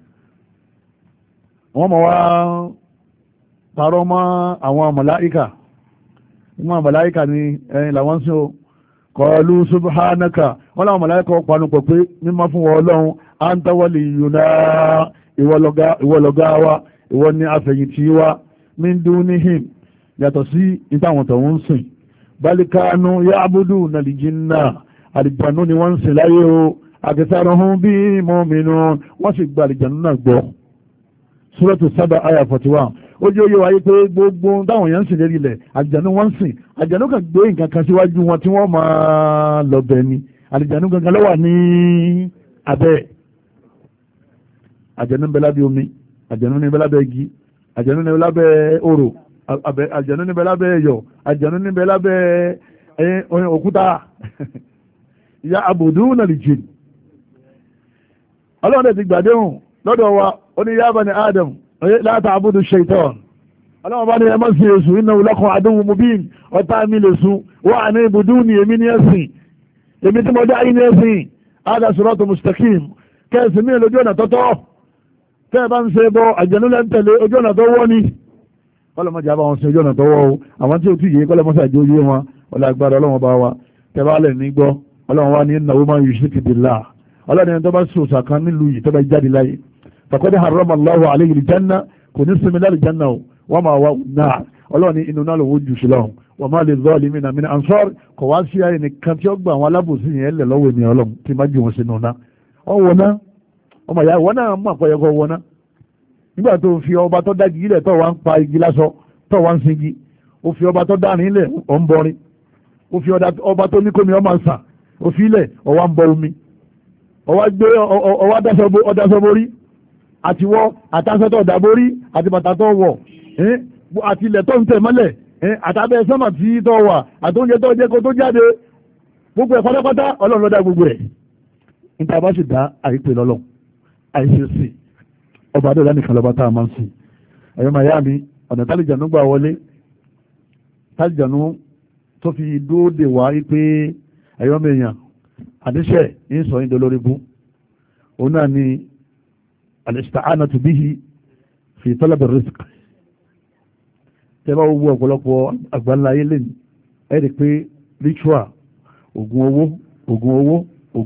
wọ́n mọ̀ wá parọ́ mọ́ àwọn màláíkà wọ́n màláíkà ní ẹ̀yìn làwọn ń sìn o kọlu subhanaka wọ́n láwọn màláíkà panupọ̀ pé mímọ́ fún wọn Ọlọ́run anta waliyuna ìwọlọ́gá wa ìwọ ni àfẹ̀yìntì wa min dunihim yàtọ̀ sí ìtàwọn tó ń sìn balikanu ya'buduna al-jinna àlìjànú ni wọ́n ń sìn láyé o akitharuhum bí mu'minun wọ́n sì gba àlìjànú náà gbọ́ Suratu Saba aya 41 ó jẹ́ òye wáyé pé gbogbo táwọn èèyàn ń sìn lérí ilẹ̀ àlìjànú wọ́n ń sìn àlìjànú kan gbé nǹkan kan síwájú wọn tí wọ́n máa lọ bẹ̀ ni àlìjànú gangan ló wà ní abẹ́ àlìjànú ń bẹ lábẹ́ omi àlìjànú ń bẹ lábẹ́ igi àlìjànú ń bẹ lábẹ́ orò àlìjànú ń bẹ lábẹ́ ẹyọ àlìjànú ń bẹ lábẹ́ òkúta ya abuduna al-jinn ọlọ́run ti gbàdéhùn lọ́dọ̀ wa ó ní ya bani Adam la ta'budu shaitan ọlọ́run bá ní ẹ má sí èṣù innahu lakum aduwwun mubin ọ̀tá mi lè sùn wa an ibuduni èmi ní ẹ̀sìn èmi tí mo dá yín ní ẹ̀sìn hada siratu mustaqim kẹ́ẹ̀sì mí lójú ọ̀nà tọ́tọ́ tẹ́ ẹ bá ń ṣe bọ́ àjẹnú lẹ́ ń tẹ̀lé ojú ọ̀nà tó wọ́ ni kọ́lọ́mọjà bá wọn ṣe ojú ọ̀nà tó wọ́ o àwọn tí ó ti yé kọ́lọ́mọjà jó yé wọn ọlọ́ agbára ọlọ́run bá wa tẹ́ bá lẹ̀ ní gbọ́ ọlọ́run wá ní ìnáwó máa ń yushrik billah ọlọ́run ẹni tó bá sọ sàkán nílùú yìí tó bá jáde láyé faqad harrama Allahu alayhi al-janna kò ní sinmi láti janna o wọ́n máa wá náà ọlọ́run ní inú náà lòun jù sí lọ́hùn wa ma liz-zalimina min ansar kò wá sí ayé nìkan tí ó gba àwọn alábòsí yẹn lẹ̀ lọ́wọ́ ènìyàn ọlọ́run tí má jù wọn sínú náà ọwọ́ náà ọmọ ìyá ìwọ náà mọ̀ pọ̀ yẹ kọ́ wọ náà nígbà tó fi ọba tó dági ilẹ̀ tó wá ń pa igi lásọ tó wá ń singi ó fi ọba tó dárin ilẹ̀ ọ̀ ń bọrin ó fi ọba tó ní kómi ọmọ sàn òfin ilẹ̀ ọwá ń bọ omi ọwá gbé ọwá dáṣọ́borí àti wọ́ àtàṣọ́tọ̀ dàborí àti bàtà tó wọ̀ àti ilẹ̀ tó ń tẹ̀ mọ́lẹ̀ àtàbẹ̀ sọ́mà tí tó wà àtóúnjẹ tó jẹ́ kó tó jáde gbogbo ẹ̀ pátápátá ọlọ́run ló dá gbogbo ẹ̀ níta bá sì dá àìpé lọ́lọ́run àìṣe sí ọba àdọ́dá nìkan lọ́ba tá a máa ń sìn ẹ̀yọ́ màá yá mi ọ̀nà tálìjànú gbà wọlé tálìjànú tó fi dóòdè wá wípé ẹ̀yọ́ mẹ́yàn àdíṣẹ́ ń sọ yín dolórí bú òun náà ni al-ista'anatu bihi fi talab ar-rizq tẹ́bá owó ọ̀pọ̀lọpọ̀ àgbáńláyé lè ní ẹ̀rì pé ritual ògùn owó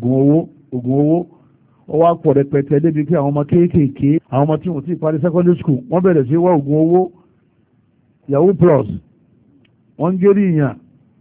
ó wá pọ̀ rẹpẹtẹ débi pé àwọn ọmọ kéékèèké àwọn ọmọ tí wọ́n ti parí secondary school wọ́n bẹ̀rẹ̀ sí wá ògùn owó yahoo plus wọ́n ń gérí ìyàn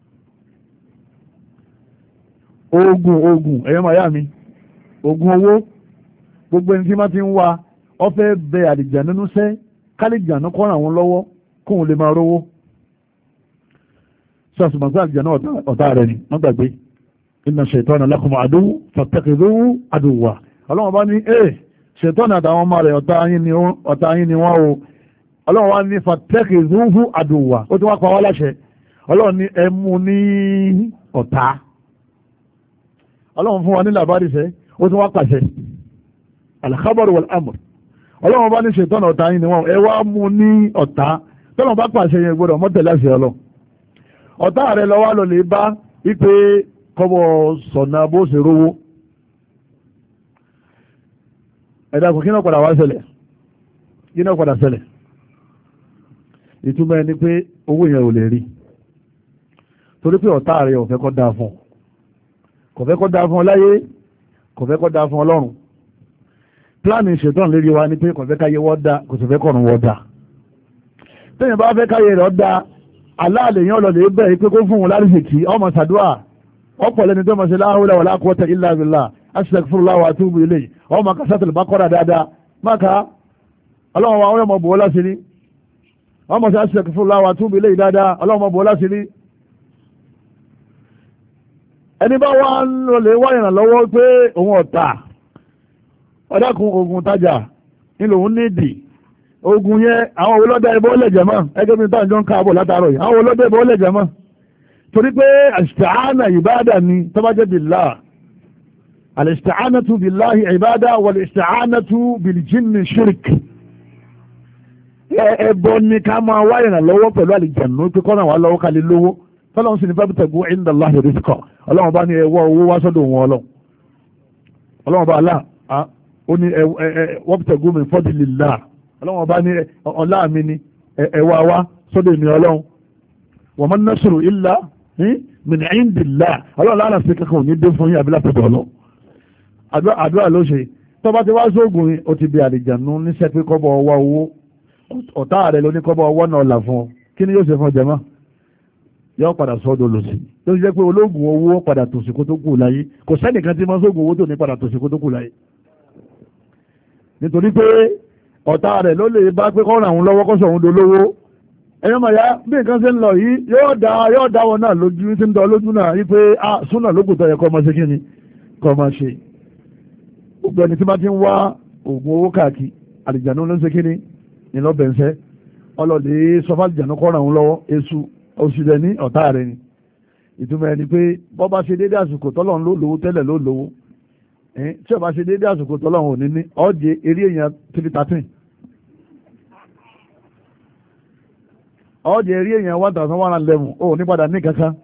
oògùn ẹ̀yọ́ màyá mi oògùn owó gbogbo ẹni tí má ti ń wá ọ fẹ́ bẹ àlìjà nínú sẹ́ kálíjà ní kọ́ra àwọn lọ́wọ́ kóun lè máa rówó sọ́ọ̀sì màgbé àlìjà náà ọ̀tá rẹ̀ ni wọ́n gbàgbé inna shaytana lakum aduwwun fattakhidhuhu aduwwa ọlọ́wọ́n bá ní ṣètọ́nà àtàwọn ọmọ rẹ̀ ọ̀tá yín ni wọ́n o ọlọ́wọ́n wá ní fattakhidhuhu aduwwa ó ti wá pa wá láṣẹ ọlọ́wọ́n ní ẹ mú ní ọ̀tá ọlọ́wọ́n fún wa ní làbáríṣẹ́ ó ti wá pàṣẹ al-khabar wal-amr ọlọ́wọ́n bá ní ṣètọ́nà ọ̀tá yín ni wọ́n ẹ wá mú ní ọ̀tá tọ́lọ́wọ́n bá pàṣẹ yẹn gbọ́dọ̀ mọ́tẹ̀láṣẹ ọlọ́ ọ̀tá rẹ̀ lọ́wọ́ lọ lè bá wípé kọ́bọ̀ sọ̀nà bó ṣe rówó ẹ̀dá kò kí náà padà wá ṣẹlẹ̀ kí náà padà ṣẹlẹ̀ ìtumọ̀ ẹni pé owó yẹn ò lè rí torí pé ọ̀tá rẹ̀ ò fẹ́ kó dáa fún kò fẹ́ kó dáa fún ọ láyé kò fẹ́ kó dáa fún ọlọ́run pláàni ṣètọ́n lérí wa ni pé kò fẹ́ káyé wọ́n dá kò sì fẹ́ kọ̀run wọ́n dá tẹ́yìn bá fẹ́ káyé rẹ̀ dá aláàlẹ̀ yẹn ọlọ́lẹ̀ bẹ́ẹ̀ pé kó fún un láríṣìkí ọmọ sàdúà ọ̀pọ̀ lẹ́ni tó máa ṣe la hawla wala quwwata illa billah astaghfirullah wa atubu ilayhi ọmọ kasatul baqara dáadáa máka ọlọ́wọ́n wa ọmọ bò láti rí ọmọ sí astaghfirullah wa atubu ilayhi dáadáa ọlọ́wọ́n bò láti rí ẹni bá wá ń lọlẹ̀ wá ìrànlọ́wọ́ pé òun ọ̀tà ọ̀dàkùn ogun tajà nílò òun nídìí ogun yẹn àwọn olóde ẹbọ lẹ̀jẹ̀ mọ́ ẹgbẹ́ mi táwọn jọ ń káàbọ̀ látàárọ̀ yìí àwọn olóde ẹbọ lẹ̀jẹ̀ mọ́ torí pé al-isti'ana ìbádà ni tọ́bájẹ́ billah al-isti'anatu billahi ìbádà wal-isti'anatu bil-jinni shirk ẹbọ ni ká máa wá ìrànlọ́wọ́ pẹ̀lú àlìjànú pé kọ́nà wà lọ́wọ́ kalẹ̀ lówó tọ́lọ́run sì ní fabtagu inda Allahi rizqa ọlọ́run bá ní ẹwọ́ owó wá sọ́dọ̀ wọn ọlọ́run bá aláà ó ní wabtagu min fadlillah ọlọ́run bá ní ọlá mi ni ẹwà wá sọ́dọ̀ èmi ọlọ́run wa man nasru illa min indillah ọlọ́run lára sí kankan ò ní dé fún yín àbílá pẹ̀lú ọlọ́ àdúrà ló ṣe tọ́ba ti wá sóògùn yín ó ti bí àlìjànú níṣẹ́ pé kọ́bọ̀ ọwọ́ owó ọ̀tá rẹ̀ ló ní kọ́bọ̀ ọwọ́ náà là fún ọ kí ni yóò ṣe fún ọ jẹ́mọ́ yóò padà sọ́dọ̀ lòsì ló ṣe pé ológun owó padà tòsí kó tó kù láyé kò sẹ́nìkan tí mọ́ sóògùn owó tó ní padà tòsí kó tó kù láyé nítorí pé ọ̀tá rẹ̀ ló lè bá pé kọ́ràn àwọn lọ́wọ́ kọ́sọ̀ òun dolówó ẹ̀yọ́ màá yá bí nǹkan ṣe ń lọ yìí yóò dá wọn náà lójú tí ń dán lójú náà yí pé súnà lókùtọ̀ yẹ kọ́ ọmọ ṣe kí ni kọ́ ọmọ ṣe gbogbo ẹni tí bá ti ń wá oògùn owó káàkiri àlìjànú ló ń ṣe kí ni ìlọ́bẹ̀nsẹ́ ọlọ́dẹ sọfà àlìjànú kọ́ràn àwọn lọ́wọ́ èṣù oṣù rẹ̀ ní ọ̀tá rẹ̀ ni ìtumọ̀ ẹni pé bọ́ bá ṣe déédé àsìkò tọ́lọ́run ló lówó tẹ́lẹ̀ ló lówó tí ó bá ṣe déédé àsìkò tọ́lọ́run ò ní ní ọ̀jẹ̀ eré èèyàn 313 ọ̀jẹ̀ eré èèyàn 1111 ó ní padà ní kankan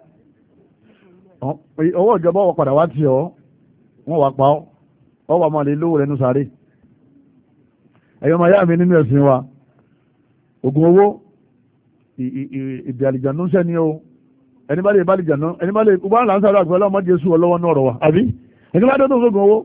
owó ìjọba ọwọ́ padà wá tí ọ wọ́n wá pa ọ wà máa lè lówó rẹ̀ nù sáré ẹ̀yọ́ máa yá mi nínú ẹ̀sìn wa ògùn owó ìdí àlìjànú sẹ́ni o ẹni bá lè bá àlìjànú ẹni bá lè gbogbo àwọn làǹsà rẹ̀ àgbẹ̀lọ́ ọmọdé sùn ọlọ́wọ́ náà rọ̀ wá àbí ẹni bá dọ́dọ̀ ògùn owó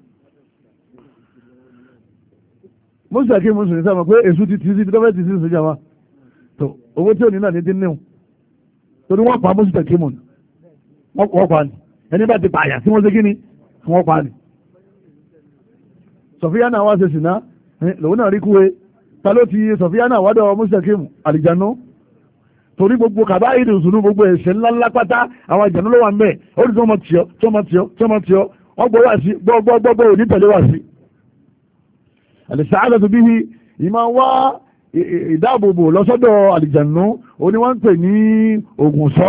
mùsùlùmí mùsùlùmí sábà pé èso ti tìí sí tó fẹ́ tìí sí ìsìnjà wa tó owó tí ò ní náà ní dín níhùn torí wọ́n pa mùsùlùmí mù wọ́n pa ni ẹni bá ti pààyà tí wọ́n ṣe kí ni wọ́n pa ni sọ̀fíà náà wá ṣe sìná lòun náà rí kúwe ta ló ti sọ̀fíà náà wádọ̀ mùsùlùmí àlìjànú torí gbogbo kàbá ìdè òsùnú gbogbo ẹ̀ṣẹ̀ ńláńlá pátá àwọn ìjànú ló wà ń bẹ̀ ó ní tí wọ́n mọ̀ tí ọ́ wọ́n gbọ́ wá sí gbọ́gbọ́gbọ́ òní tẹ̀lé wá sí. al-sa'adatu bihi ìmọ̀ wá ìdáàbòbò lọ́sọ́dọ̀ àlìjànú òní wọ́n ń pè ní ògùn sọ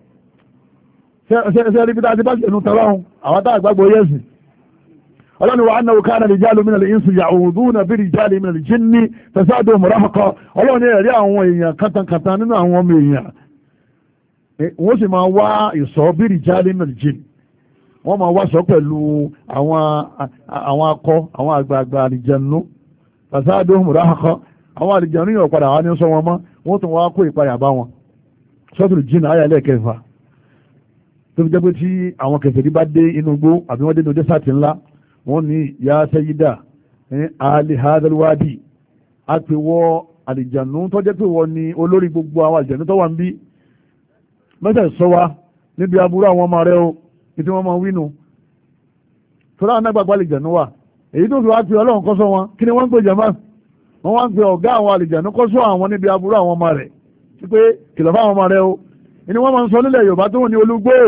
ṣe rí bí dáa ti bá ṣẹ̀nu tọ́lọ́run àwọn tá àgbàgbọ́ yẹ́sì ọlọ́ni wa annahu kana rijalun minal insi ya'uduna bi rijalin minal jinni fazaduhum rahaqa ọlọ́ni ẹ̀rí àwọn èèyàn kàtàkàtà nínú àwọn ọmọ èèyàn wọ́n sì máa wá ìsọ́ bí rijalin minal jinni wọ́n máa wá sọ pẹ̀lú àwọn akọ àwọn àgbààgbà àlìjànú fazaduhum rahaqa àwọn àlìjànú yóò padà wá ní sọ wọn mọ́ wọ́n tún wá kó ìpayà bá wọn suratul jinn àyá ẹlẹ́ẹ̀kẹfà tó fi jẹ́ pé tí àwọn kèfèrí bá dé inú igbó àbí wọ́n dé inú dẹ́sàtì ńlá wọ́n ní ya sayyida ali hadal wadi a pè wọ́ àlìjànú tó jẹ́ pé wọ́n ní olórí gbogbo àwọn àlìjànú tó wà ń bí mẹ́sẹ̀ sọ wa níbi aburú àwọn ọmọ rẹ o ní tí wọ́n máa wínú tó láwọn náà gbàgbọ́ àlìjànú wà èyí tó fi wá pé ọlọ́run kọ́sọ́ wọn kí ni wọ́n ń pè jàmá wọ́n wá ń pè ọ̀gá àwọn àlìjànú kọ́sọ́ àwọn níbi aburú àwọn ọmọ rẹ̀ wípé kìlọ̀ fáwọn ọmọ rẹ o ìní wọ́n máa ń sọ nílẹ̀ Yorùbá tó ní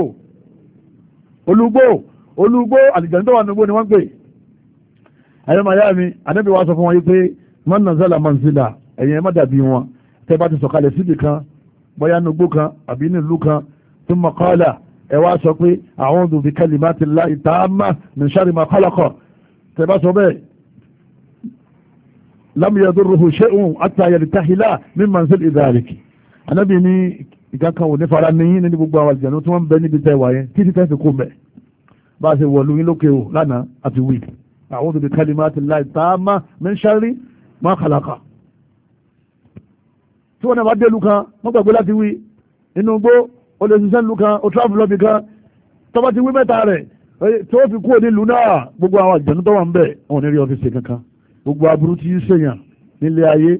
olúgbó àlìjànú tó wà nígbó ni wọ́n pè ẹ̀yọ́ màyá mi Ànábì wa sọ fún wọn yí pé man nazala manzila ẹ̀yìn ẹ̀mọ́ dàbí wọn tẹ́ bá ti sọ̀kalẹ̀ síbì kan bóyá nígbó kan àbí nílùú kan thumma qala ẹ wá sọ pé a'udhu bi kalimati llahi tamma min sharri ma khalaqa tẹ́ bá sọ bẹ́ẹ̀ lam yadurruhu shay'un hatta yartahila min manzili dhalika Ànábì ní ìkankan ò ní fara níyìn ní gbogbo àwọn àlìjànú tí wọ́n ń bẹ níbi tẹ́ wáyé títí tẹ́ fi kó mẹ́ bá a ṣe wọ̀lú yín lókè o lánàá àti wí a'udhu bi kalimati llahi tamma min sharri ma khalaqa tí wọ́n náà bá dé ìlú kan wọ́n gbàgbé láti wí inú gbó o lè ṣiṣẹ́ ìlú kan o travel lọ́bì kan tó bá ti wí mẹ́ta rẹ̀ tí ó fi kúrò nílùú náà gbogbo àwọn àlìjànú tó wà ń bẹ̀ wọn ò ní rí ọ́fíìsì kankan gbogbo aburú tí ń ṣèyàn nílé ayé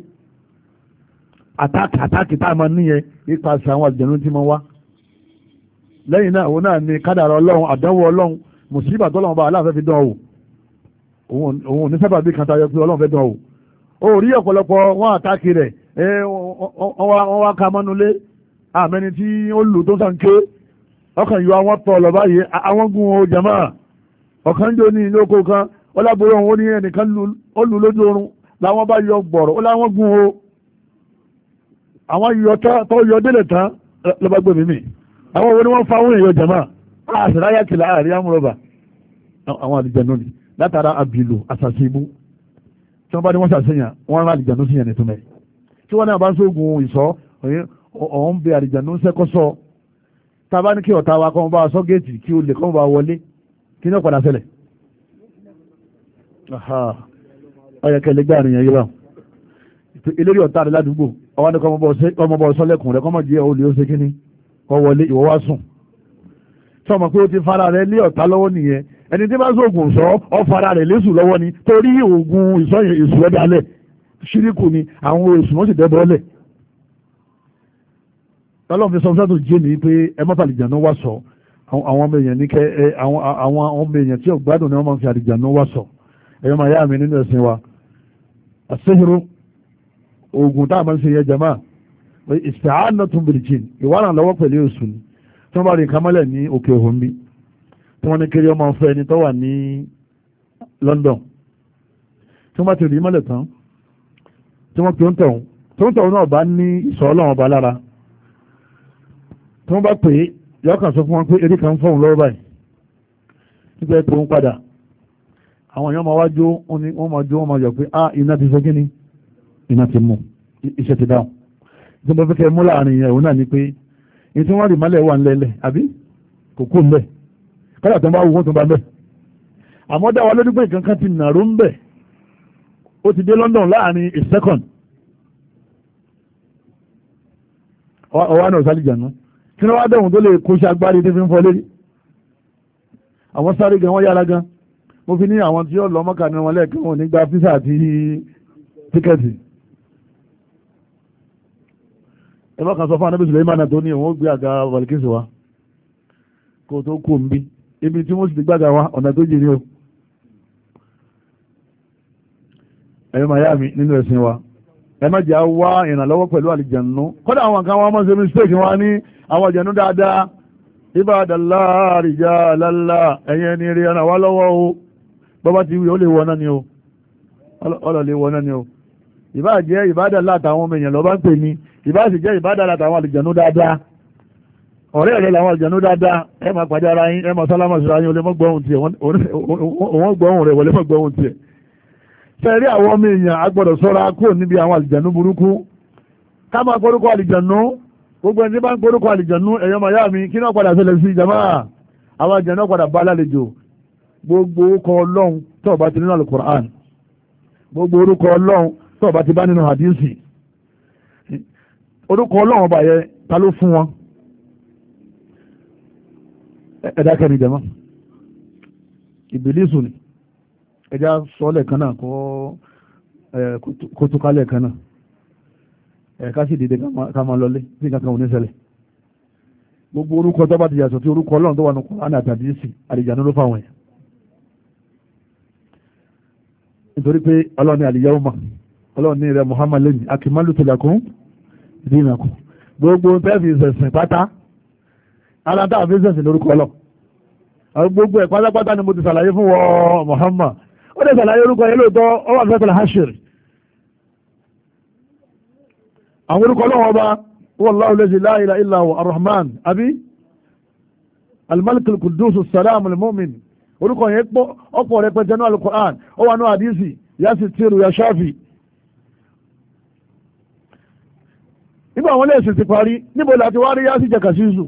àtàkì tá a máa níyẹn nípasẹ̀ àwọn àlìjànú tí máa wá lẹ́yìn náà òun náà ni kádàrá ọlọ́run àdánwò ọlọ́run mùsíbà tọ́lọ́run bá aláàfẹ́ fi dán o òun ò ní sábà bí kan tayọ pé ọlọ́run fẹ́ dán o ó rí ọ̀pọ̀lọpọ̀ wọn àtàkì rẹ̀ wọ́n wá ka mọ́nulé àmẹ́ni tí ó lù tó sàn ké ọkàn yọ àwọn tọ̀ lọ báyìí àwọn gun o jama ọ̀kan jò ní ilé oko kan ọlábòrò òun ó ní ẹnìkan ó lù lójú oorun làwọn bá yọ gbọ̀rọ̀ ó láwọn gun o àwọn yọ tó yọ délẹ̀ tán lọ́ba gbé mímì àwọn wo ni wọ́n fa àwọn èèyàn jama àṣìláyà kìlá àríyá múrọ̀bà àwọn àlìjànú ni látara àbìlù àṣàṣìbú tí wọ́n bá ní wọ́n ṣàṣeyàn wọ́n rán àlìjànú sí yẹn ní túnmẹ̀ tí wọ́n náà bá ń sóògùn ìsọ́ ọ̀hún bẹ àlìjànú sẹ́kọ́sọ́ tá a bá ní kí ọ̀tá wa kọ́ bá sọ géètì kí o lè kọ́ bá wọlé kí ní ọ̀padà ṣẹlẹ̀ ọ̀yẹ̀kẹ̀lẹ̀ gbá àrìyàn yìí wà eléré ọ̀tá rẹ̀ ládùúgbò ọwọ́ ní kọ́mọ bọ́ sọ́lẹ̀kùn rẹ̀ kọ́mọ jẹ́ olè ó ṣe kíní kọ́ wọlé ìwọ wá sùn sọmọ pé ó ti fara rẹ̀ lé ọ̀tá lọ́wọ́ nìyẹn ẹni tí bá sóògùn sọ ọ fara rẹ̀ lésù lọ́wọ́ ni torí oògùn ìsọyìn èṣù ẹ̀dá alẹ̀ ṣíríkù ni àwọn èṣù wọn sì dẹ́ bọ́ọ̀lẹ̀ ọlọ́run fi sọ fún sátò jẹ́ ní pé ẹ má fàlìjànú wá sọ àwọn ọmọ èèyàn ní kẹ àwọn ọmọ èèyàn tí ọgbádùn ni wọ́n máa ń fi àlìjànú wá sọ ẹ̀yọ́ máa yá mi nínú ẹ̀sìn wa àṣehìrò oògùn tá a máa ń ṣe yẹn jama isti'anatun bil jinn ìwárà lọ́wọ́ pẹ̀lú èṣù ni tí wọ́n bá rí nǹkan mọ́lẹ̀ ní òkè òhun bí tí wọ́n ní kiri ọmọ ọ̀fẹ́ ẹni tó wà ní London tí wọ́n bá ti rí mọ́lẹ̀ tán tí wọ́n pe oúntọ̀hún náà bá ní ìsọ̀ ọlọ́run ọba lára tí wọ́n bá pè é yọkàn sọ fún wọn pé eré kan fọ́hùn lọ́wọ́ báyìí nígbà ètò òun padà àwọn èèyàn máa wá jó wọ́n máa yọ pé iná ti ṣe kí ni iná ti mú iṣẹ́ ti dáhùn tí wọ́n fẹ́ kẹ́ mú láàrin yẹn òun náà ni pé ní tí wọ́n rí mọ́lẹ̀ wà ńlẹ̀lẹ̀ àbí kò kó ńbẹ̀ kọ́lá tó ń bá wù wọ́n tó ń bá ńbẹ̀ àmọ́ dá wa lórí pé nǹkan kan ti nàró ńbẹ̀ ó ti dé London láàrin a second ọwọ́ náà sálì jànú kí wọ́n wá dẹ̀hùn tó lè kó ṣe agbárí tó fi ń fọ́ lérí àwọn sáré gan wọ́n yára gan mo fi ní àwọn tí ó lọ mọ́kà ní wọn lẹ́ẹ̀kan wọn nígbà físà àti tíkẹ́ẹ̀tì ẹgbẹ́ kan sọ fún anábì Sùlẹ́mánà tó ní òun ó gbé àga Balkis wa kó tó kú òun bí ibi tí wọ́n sì ti gbága wa ọ̀nà tó jì ní o ẹ̀yọ́ máa yá mi nínú ẹ̀sìn wa ẹ má jẹ́ wá ìrànlọ́wọ́ pẹ̀lú àlìjànú kọ́dà àwọn kan wọ́n mọ́ sí mistake wọn ní àwọn àjẹ̀nú dáadáa ibadallah rijalallah ẹ̀yẹn ni rí ẹran wá lọ́wọ́ o bọ́bá ti wí ó lè wọ́n náà ni o ọlọ́ lè wọ́n náà ni o ìbá jẹ́ ibadallah àtàwọn ọmọ èèyàn lọ bá ń pè ní ìbá sì jẹ́ ibadallah àtàwọn àlùjànnú dáadáa ọ̀rẹ́ rẹ̀ làwọn àlùjànnú dáadáa ẹ máa pàdé ara yín ẹ máa sálámà síra yín olè mọ́gbọ́hùn tiẹ̀ wọ́n gbọ́hùn rẹ̀ wọlé mọ́gbọ́hùn tiẹ̀ fẹ́rí àwọn ọmọ èèyàn agbọ́dọ̀ sọ́ra kúrò níbi àwọn àlùjànnú burúkú ká máa porúkọ àlùjànnú gbogbo ẹni bá ń porúkọ àlùjànnú ẹ̀yọ́ máa yá mi kí náà padà ṣẹlẹ̀ sí ìjàmá àwọn àlùjànnú padà bá lálejò gbogbo orúkọ ọlọ́run tó bá ti nínú Al-Qur'an gbogbo orúkọ ọlọ́run tó bá ti bá nínú hadisi orúkọ ọlọ́run ọba yẹ ta ló fún wọn ẹ̀dá kẹrin ìjàmá Ìbílísù ni ẹjá sọ́ọ̀lẹ̀ kan náà kó túkálẹ̀ kan náà ẹ̀ká sì dìde ká máa lọlé sí kankan òní ṣẹlẹ̀ gbogbo orúkọ tó bá ti yàtọ̀ tí orúkọ ọlọ́run tó wà ní Kùránì àtàdé sí àlìjànú ló fáwọn èèyàn nítorí pé ọlọ́run ní al-yawma ọlọ́run ní rẹ̀ Muhammad lẹ́yìn akmaltu lakum dinakum gbogbo tẹ́ẹ̀fì ìṣẹ̀sìn pátá aláǹtà fi ìṣẹ̀sìn lórúkọ ọlọ́run gbogbo ẹ̀ pátápátá ni mo ti ṣàlàyé fún wọn Muhammad ó lè ṣàlàyé orúkọ yẹn lóòótọ́ ó wà fẹ́tẹ̀lẹ̀ hashir àwọn orúkọ ọlọ́wọ́ ọba wallahu lazi la ilaha illa huwa ar-rahman àbí al-malik al-quddus as-salam al-mu'min orúkọ yẹn ọ̀pọ̀ rẹpẹtẹ ní al-Qur'an ó wà ní àdísì ya sitiru ya shafi nígbà àwọn lè sì ti parí níbo láti wá rí ya sí jẹ́kàṣíṣù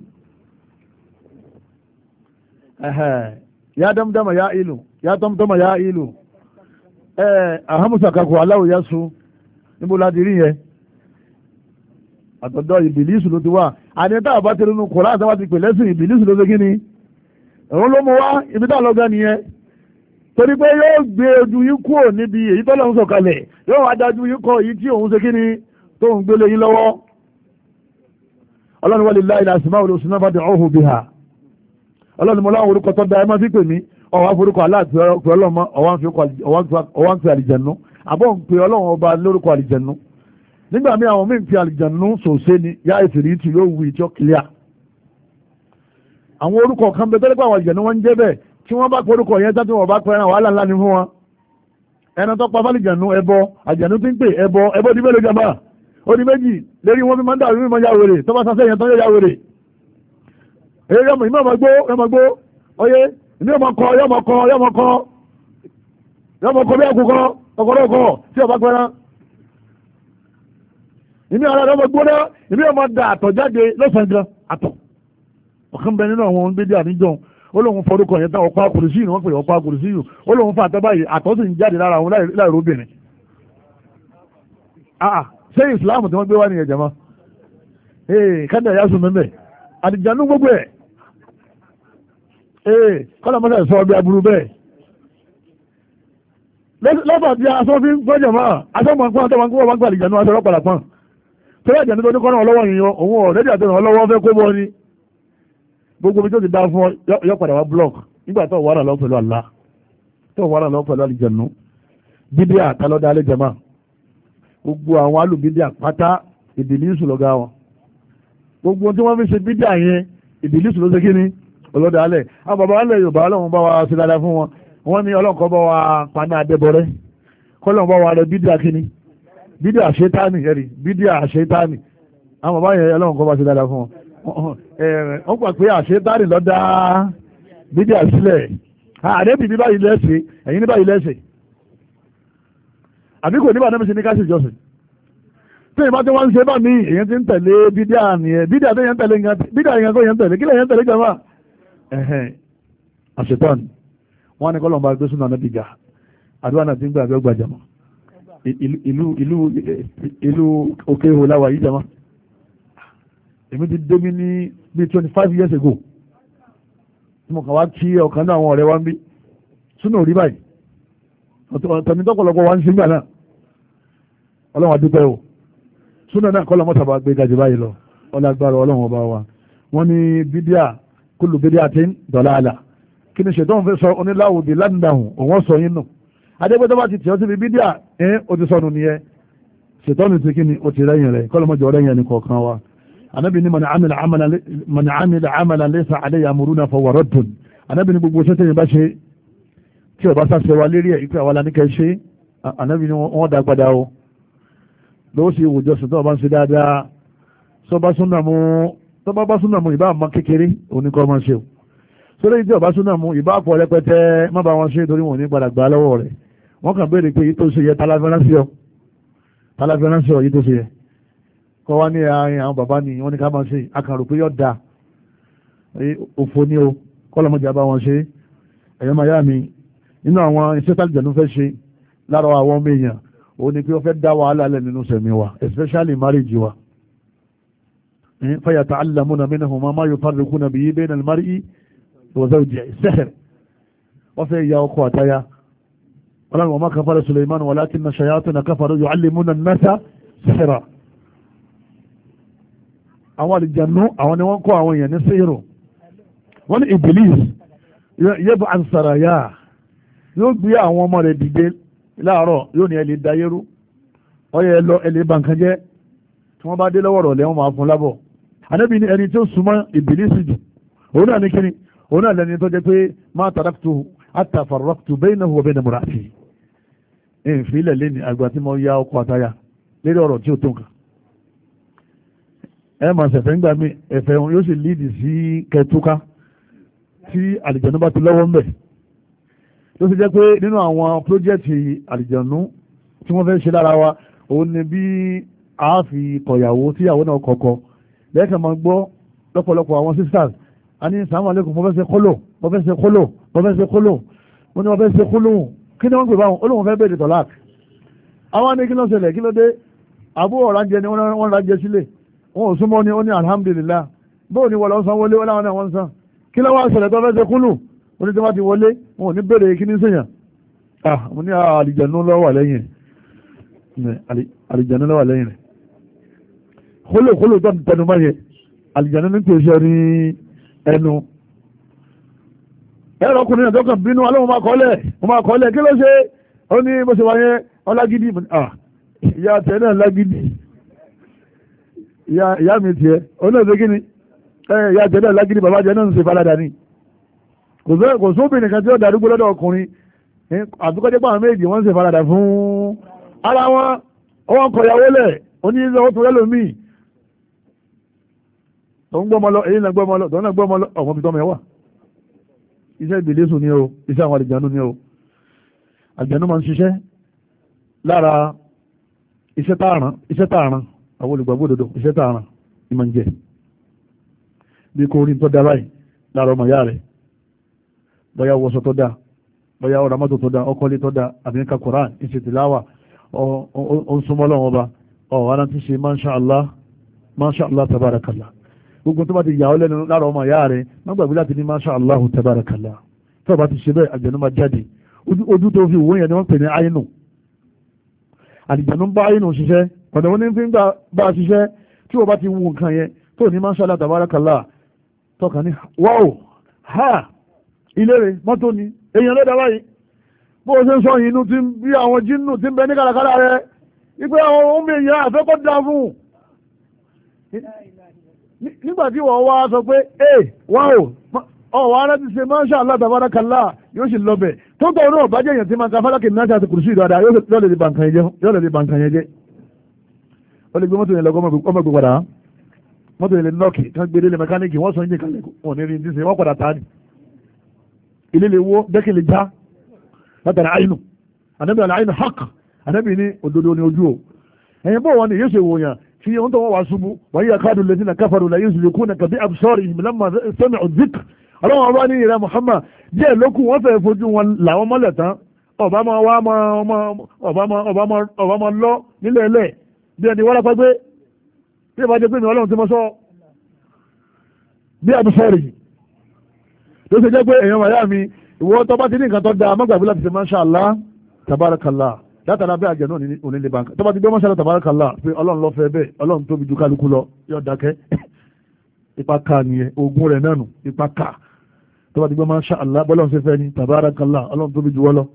ya damdama ya ilu ya tọ́mtọ́mà ya ilu ahamusakako aláwò ya su níbo láti rí yẹn àtọ̀dọ̀ ìbìlísù ló ti wá àdíntà àbá ti rínú kòrán àtàwà ti pè lẹ́sìn ìbìlísù ló ṣe kí ni òun ló mú wá ibi tá lọ́gá nìyẹn torí pé yóò gbé ojú yín kúrò níbi èyí tọ́lọ́ ń sọ̀kalẹ̀ yóò wá dájú yín kọ èyí tí òun ṣe kí ni tó ń gbélé yín lọ́wọ́ ọlọ́run walillahi al-asma'ul husna fad'uhu biha ọlọ́run mo láwọn orúkọ tó da ẹ má fi pè mí ọwọ́ forúkọ aláàtì ọlọ́mọ ọwọ́ ń pe àlìjẹ̀nú àbọ̀ ń pe ọlọ́run ọba lórúkọ àlìjẹ̀nú nígbà míì àwọn míì ń pe àlìjẹ̀nú sòṣé ni yá ìfìrìtì yóò wù ìjọ kìlíà àwọn orúkọ kan bẹ tẹ́lẹ̀ pé àwọn àlìjẹ̀nú wọn ń jẹ́ bẹ́ẹ̀ tí wọ́n bá pe orúkọ yẹn tán tí wọ́n bá pe ẹran wàhálà ńlá ni fún wọn ẹran tó pa fálìjẹ̀nú ẹbọ àlìjẹ̀nú ti ń pè ẹbọ di mélòó jàmbá ó di méjì lérí wọn fi máa ń dàrú mímọ ya wèrè tó bá sasẹ́ yẹn tán yóò ya wèrè èyí yọmọ ìmọ̀ ọmọ gbó ọyẹ ìní ọmọ kọ yọmọ kọ bí àkùkọ ọkọlọkọ tí ọba pẹran ìní ara ọmọ gbóná ìní ọmọ da àtọ̀ jáde lọ́sàn-án gan àtọ̀ ọ̀kan bẹ nínú àwọn gbédé àníjọ ó lóun forúkọ yẹn tán ọ̀pá kùrìsí yìí ni wọ́n pè ọ̀pá kùrìsí yìí ó lóun fà tẹ́bá yìí àtọ̀ sì ń jáde lára àwọn láìrò obìnrin ṣé ìsìláàmù tí wọ́n gbé wá ní ẹ̀jẹ̀ mọ́ kádà yá sùn mẹ́mẹ́ àdìjànú gbogbo ẹ̀ kọ́lá mọ́sá sọ ọbẹ̀ aburú bẹ́ẹ̀ lọ́pàá tí aṣọ fi ń gbọ́jọ̀ máa aṣọ mọ̀ pọ́n tó máa ń kó wọ́n gbà àdìjànú aṣọ ọlọ́pàá pọ́n tó yẹ jẹ́ nítorí kọ́nà ọlọ́wọ́ yìí òun ọ̀rẹ́dì àtẹ̀rẹ̀ ọlọ́wọ́ fẹ́ kó bọ́ ni gbogbo ibi tó ti dá fún yọ padà wá blọọkì nígbà tó wàrà lọ pẹ̀lú àlá tó wàrà lọ pẹ̀lú àdìjànú bídíà tálọ́dá alẹ́ jama gbogbo àwọn alùbídíà pátá ìbìlísù lọ́gá wọn gbogbo tí wọ́n fi ṣe bídíà yẹn ìbìlísù ló ṣe kí ni ọlọ́dà alẹ́ àwọn bàbá alẹ́ Yorùbá ọlọ́run bá wa ṣe dáadáa fún wọn wọ́n ní ọlọ́kọ̀ bá wa paná adẹ́bọrẹ́ kọ́lọ́run bá wa rẹ bídíà kíní bídíà ṣẹ́tánì ẹ̀rì bídíà ṣẹ́tánì àwọn bàbá yẹn ọlọ́run kọ́ bá ṣe dáadáa fún wọn wọ́n gbà pé àṣẹ́tánì lọ́dá bídíà sílẹ̀ àdébì ní báyìí lẹ́sẹ̀ ẹ̀yìn ní báyìí lẹ́sẹ̀ àbí kò níbà náà ṣe ní ká sì jọsìn tí ìbá tí wọ́n ń ṣe bá mi èyàn ti ń tẹ̀lé bídíà nìyẹn bídíà tó yẹn tẹ̀lé bídíà yẹn kó yẹn tẹ̀lé kílẹ̀ yẹn tẹ̀lé jama àṣetán wọ́n ní kọ́lọ̀ bá gbé súnà náà dìjà àdúrà náà ti ń gbà àbẹ́ ọgbà jama ìlú òkè ihò láwà yìí jama èmi ti dé mi ní bíi 25 years ago tí mo kàn wá kí ọ̀kan náà àwọn ọ̀rẹ́ wa ń bí súnà ò rí báyìí tẹ̀mí tọ́pọ̀lọpọ̀ wa ń ṣe gbà náà ọlọ́run àdúpẹ́ o súnà náà kọ́lọ̀ mọ́sàbà gbé gajù báyìí lọ ọlágbára ọlọ́run ọba wa wọ́n ní bídíà kúlù bídíà tí ń dọ̀lá àlà kí ni ṣètò òun fẹ́ sọ oníláwòdì ládìdáhùn òun sọ yín nù adégbétọ́ bá ti tì ọ́ síbi bídíà ó ti sọnù nìyẹn ṣètò òun ti kí ni ó ti rẹ́yìn rẹ̀ kọ́lọ̀ mọ́jọ rẹ́yìn ẹni kọ̀ọ̀kan wa Ànábì ní man amila amalan laysa alayhi amruna fahuwa raddun. Ànábì ní gbogbo sẹ́tẹ̀ yẹn bá ṣe tí ọba sáṣẹ wa lérí ẹ̀ ìpè àwọn aláníkẹ́ ṣe. Ànábì ní wọ́n dá padà o lọ́wọ́ sí ìwòjọsìn tó ọba ń ṣe dáadáa sọba súnà mú ìbá àmọ́ kékeré oníkọ́ máa ṣe o sórí ìdí ọba súnà mú ìbá pọ̀ rẹpẹtẹ má bá wọn ṣe torí wọn ní padà gbà lọ́wọ́ rẹ̀ wọ́n kàn béèrè pé yìí tó ṣe yẹ tálàfẹ́ránṣẹ́ ọ yìí tó ṣe yẹ kọ́ wá ní àárín àwọn bàbá ni wọ́n ní ká máa ṣe akàrò pé yọ́ da òfò ní o kọ́lọ́mọjà bá wọn ṣe ẹ̀yọ́ máa yá mi nínú àwọn iṣẹ́ tálìjẹ̀nú fẹ́ ṣe lára àwọn ọmọ èèyàn òun ni pé wọ́n fẹ́ dá wàhálà lẹ̀ nínú sẹ̀mí wa especially marriage wa fayata'allamuna minhuma ma yufarriquna bihi bayna al-mar'i wa zawjihi sihr wọ́n fẹ́ ya ọkọ àtaya ọlọ́run wa ma kafara Sulaiman walakinna shayatina kafaru yu'allimuna an-nasa sihra àwọn àlìjànú àwọn ni wọ́n kọ́ àwọn èèyàn ní síhìrù wọ́n ní Iblis yab'an saraya yóò gbé àwọn ọmọ rẹ̀ dìde láàárọ̀ yóò ní ẹlẹ́ dayérú ọyẹ ẹlọ ẹlẹ́ bankanjẹ́ tí wọ́n bá dé lọ́wọ́ rọ̀ lẹ́wọ̀n máa fún lábọ̀ Ànábì ní ẹni tó súnmọ́ Ìbílísì jù òun náà ní kíni òun náà lẹni tó jẹ́ pé ma taraktu hatta farraqtu baynahu wa bayna imra'ati ìfilẹ̀ lẹ́ni àgbà tí mo ya ọkọ̀ àtayà lérí ọ̀rọ̀ tí ó tó nǹkan ẹ máa ṣẹ̀fẹ̀ ń gbà mí ẹ̀fẹ̀ yóò sì líìdì sí kẹtùká tí àlìjẹ̀nú bá ti lọ́wọ́ ń bẹ̀ ló ti jẹ́ pé nínú àwọn pírójẹ́tì àlìjẹ̀nú tí wọ́n fẹ́ ṣe lára wa òun ni bí a fi kọ̀yàwó tíyàwó náà kọ̀kọ̀ lẹ́ẹ̀kan máa gbọ́ lọ́pọ̀lọpọ̀ àwọn sisters a ní sàmú àlékún mo fẹ́ ṣe kólò mo fẹ́ ṣe kólò mo fẹ́ ṣe kólò mo ní mo fẹ́ ṣe kólò kí ni wọ́n pè báwọn olóhùn fẹ́ bèèrè tọ̀lák àwọn ní kí ló ṣẹlẹ̀ kí ló dé àbúrò ránjẹ ni wọ́n ránjẹ sílẹ̀ wọn ò súnmọ́ ni ó ní alhamdulillah bóò ni wọ́n lọ san wọlé wọn láwọn náà wọ́n san kí ló wá ṣẹlẹ̀ tó fẹ́ ṣe kólò wọ́n ní tí wọ́n ti wọlé wọn ò ní bèèrè kí ní sèyàn mo ní àlìjẹ̀nú lọ́wọ́ lẹ́yìn àlìjẹ̀nú lọ́wọ́ lẹ́yìn rẹ̀ kólò tó tẹnu báyẹ àlìjẹ̀nú ní pèsè ní ẹnu ẹ̀rọ ọkùnrin náà tọ́kàn bínú alóhùn máa kọ́lẹ̀ kí ló ṣe ó ní bó ṣe wáyé ọlágídí ìyá tẹ̀ náà lágídí ìyá mi tiẹ̀ ó náà ṣe kí ni ìyá tẹ̀ náà lágídí bàbá jẹ́ náà ń ṣe falada ni kò sóbìnrin kan tí ó darúgbó lọ́dọ̀ ọkùnrin àbíkọ́jẹ́ pàwọn méjì wọ́n ń ṣe falada fún ara wọn wọ́n kọ̀yàwó lẹ̀ oníyíṣẹ́ ó tún lẹ́lòmíì tòun gbọ́mọ lọ èyí náà gbọ́mọ lọ tòun náà gbọ́mọ lọ ọ̀gbọ́n bitọ́ mẹ́wàá iṣẹ́ ìbílẹ̀sùn ni o iṣẹ́ àwọn àlìjànú ni o àlìjànú máa ń ṣiṣẹ́ lára iṣẹ́ tààràn àwọn olùgbàgbọ́ òdodo iṣẹ́ tààràn ni máa ń jẹ bí kò rí tó dá báyìí lára ọmọ ìyá rẹ̀ bóyá wọṣọ tó dá bóyá ọ̀rọ̀ mọ́tò tó dá ọkọ̀lé tó dá àbí ká Kùránì ìṣètìláwà ó ń súnmọ́ lọ́wọ́ ọba ọ̀hánà ti ṣe masha Allah tabarakallah gbogbo tó bá ti yà ọ́ lẹ́nu lára ọmọ ìyá rẹ̀ má gbàgbé láti ní masha Allah tabarakallah tó bá ti ṣe bẹ́ẹ̀ àjẹ̀nú máa jáde ojú tó fi òwò yẹn ni wọ́n pè ní àyínú àlìjẹ̀nú bá àyínú ṣiṣẹ́ ọ̀nà wọn ní fi ń bá a ṣiṣẹ́ tí wọ́n bá ti wù nǹkan yẹn tó ní masha Allah tabarakallah tọkàn ní wáò ha ilé rẹ̀ mọ́tò ni èèyàn lọ́dà báyìí bó o ṣe ń sọ yìí inú ti ń bí àwọn jínnù ti ń bẹ ní kàràkàrà rẹ̀ wípé àwọn ohun èèyàn àfẹ́kọ́ dá fún nígbà tí wọ́n wá sọ pé wáò ọ̀wọ́ ara ti ṣe masha Allah tabarakallah yóò sì lọ bẹ̀ tó tọ̀ náà bá jẹ́ èèyàn tí máa ka fálákì náà àti kùrùsù ìdáadáa yóò lè di bàǹkàn yẹn jẹ́ ó lè gbé mọ́tò yẹn lọ ọmọ ìgbé padà mọ́tò yẹn lè nọ́ọ̀kì kan gbé délé mẹkáníìkì wọ́n sọ ń jẹ́ kalẹ̀ wọn ní rí ní wọ́n padà ta ni ilé lè wó dẹ́kì lè já látara àyínú ànábì àyínú haqq ànábì ní òdodo ní ojú o ẹ̀yìn bọ́ wọn ni yóò ṣe wòyàn tí wọ́n tó wọ́n wá ṣubú wọ́n yíya káàdù lẹ́sìn kafaru la yuzlikuna bí absarihim lamma sami'u dhikr ọlọ́wọ́n bá ní ìrẹ́ Muhammad díẹ̀ lókù wọ́n fẹ́ fojú wọn làwọn mọ́lẹ̀ tán ọba máa lọ nílẹ̀ ẹlẹ̀ bí ẹni wọ́n lápá gbé bí ẹ bá jẹ́ pé mi ọlọ́run ti mọ́ sọ bí absarihim tó ṣe jẹ́ pé èèyàn wáyà mi ìwọ tó bá ti ní nǹkan tó dáa mọ́gbàgbé láti ṣe masha Allah tabarakallah látara bí àjẹ́ náà ní onílé banka tó bá ti gbé masha Allah tabarakallah pé ọlọ́run lọ fẹ́ bẹ́ẹ̀ ọlọ́run tóbi ju kálukú lọ yóò dákẹ́ ipa ká nìyẹn ogun rẹ̀ náà nù ipa ká tó bá ti gbé masha Allah bọ́lọ́run ṣe fẹ́ ni tabarakallah ọlọ́run tóbi ju wọ́lọ́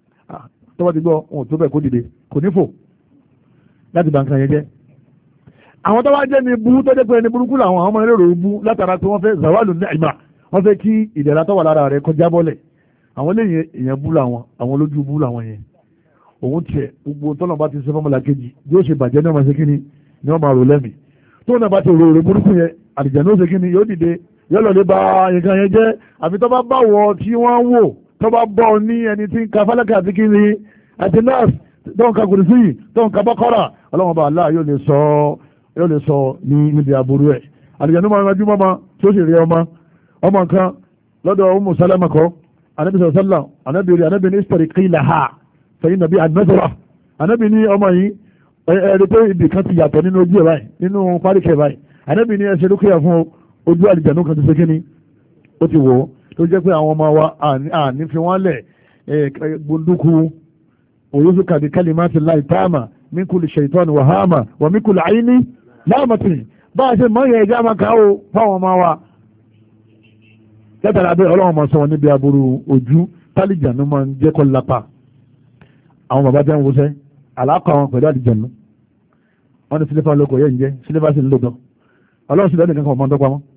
tó bá ti gbọ́ wọn tó bẹ̀ kó dìde kò ní fò láti banka yẹn jẹ́ àwọn tó wá jẹ́ ní bú tó jẹ́ pé ní burúkú làwọn ọmọ ẹlẹ́rọ bú látara pé wọ́n fẹ́ zawalu ni'ma wọ́n fẹ́ kí ìdẹ̀ra tó wà lára rẹ̀ kọjá bọ́lẹ̀ àwọn lẹ́yìn èèyàn bú làwọn àwọn olójú bú làwọn yẹn òun tiẹ̀ gbogbo tọ́nà bá ti ṣe fọ́mọ́lá kejì yóò ṣe bàjẹ́ ní ọmọ ṣe kíni ní ọmọ àrò lẹ́mì tó náà bá ti rò rè burúkú yẹn àlìjànnú ṣe kíni yóò dìde yóò lọ lè ba nǹkan yẹn jẹ́ àfi tó bá bá wọ tí wọ́n wò tó bá bọ́ ní ẹni tí ń ka fálákà àti kíni àti nọ́ọ̀sì tó ń ka kùrìsì tó ń ka bọ́kọ́rà ọlọ́wọ́n bá aláà yóò lè sọ ní níbi àbúrú ẹ̀ àlìjànnú máa ń rajú mọ́mọ́ tí ó sì rí ọmọ nǹkan lọ́dọ̀ Ummu Salama kọ́ anabi sọ̀sọ́lá anabi ní istariqilaha fẹ̀yìn nàbí àdínẹ́sọ̀rọ̀ anabi ní ọmọ yìí ẹ̀rí pé ibì kan ti yàtọ̀ nínú ojú ẹ̀ báyìí nínú páríkẹ̀ báyìí anabi ní ẹsẹ̀ lókè fún ojú àlìjànnú kan ti ṣe kíní ó ti wò ó tó jẹ́ pé àwọn ọmọ wa àní fi wọ́n lẹ̀ gbóndúkú òyòsù kàdí kalimati llahi taama min kulli shaytan wa hama wa min kulli ayni láàmàtì bá a ṣe mọ́ yẹ ẹja máa ká o fáwọn ọmọ wa látara bẹ́ẹ̀ ọlọ́run máa sọ wọn níbi aburú ojú tálíjànú máa ń jẹ́ kọ́ lápá àwọn bàbá tẹ́ ń wọṣẹ́ àlàkọ̀ àwọn pẹ̀lú àlìjànú wọ́n ní sílífà lóko yẹn ń jẹ́ sílífà sí lóòótọ́ ọlọ́run sì lẹ́nu kankan ọmọ ọdọ́ pamọ́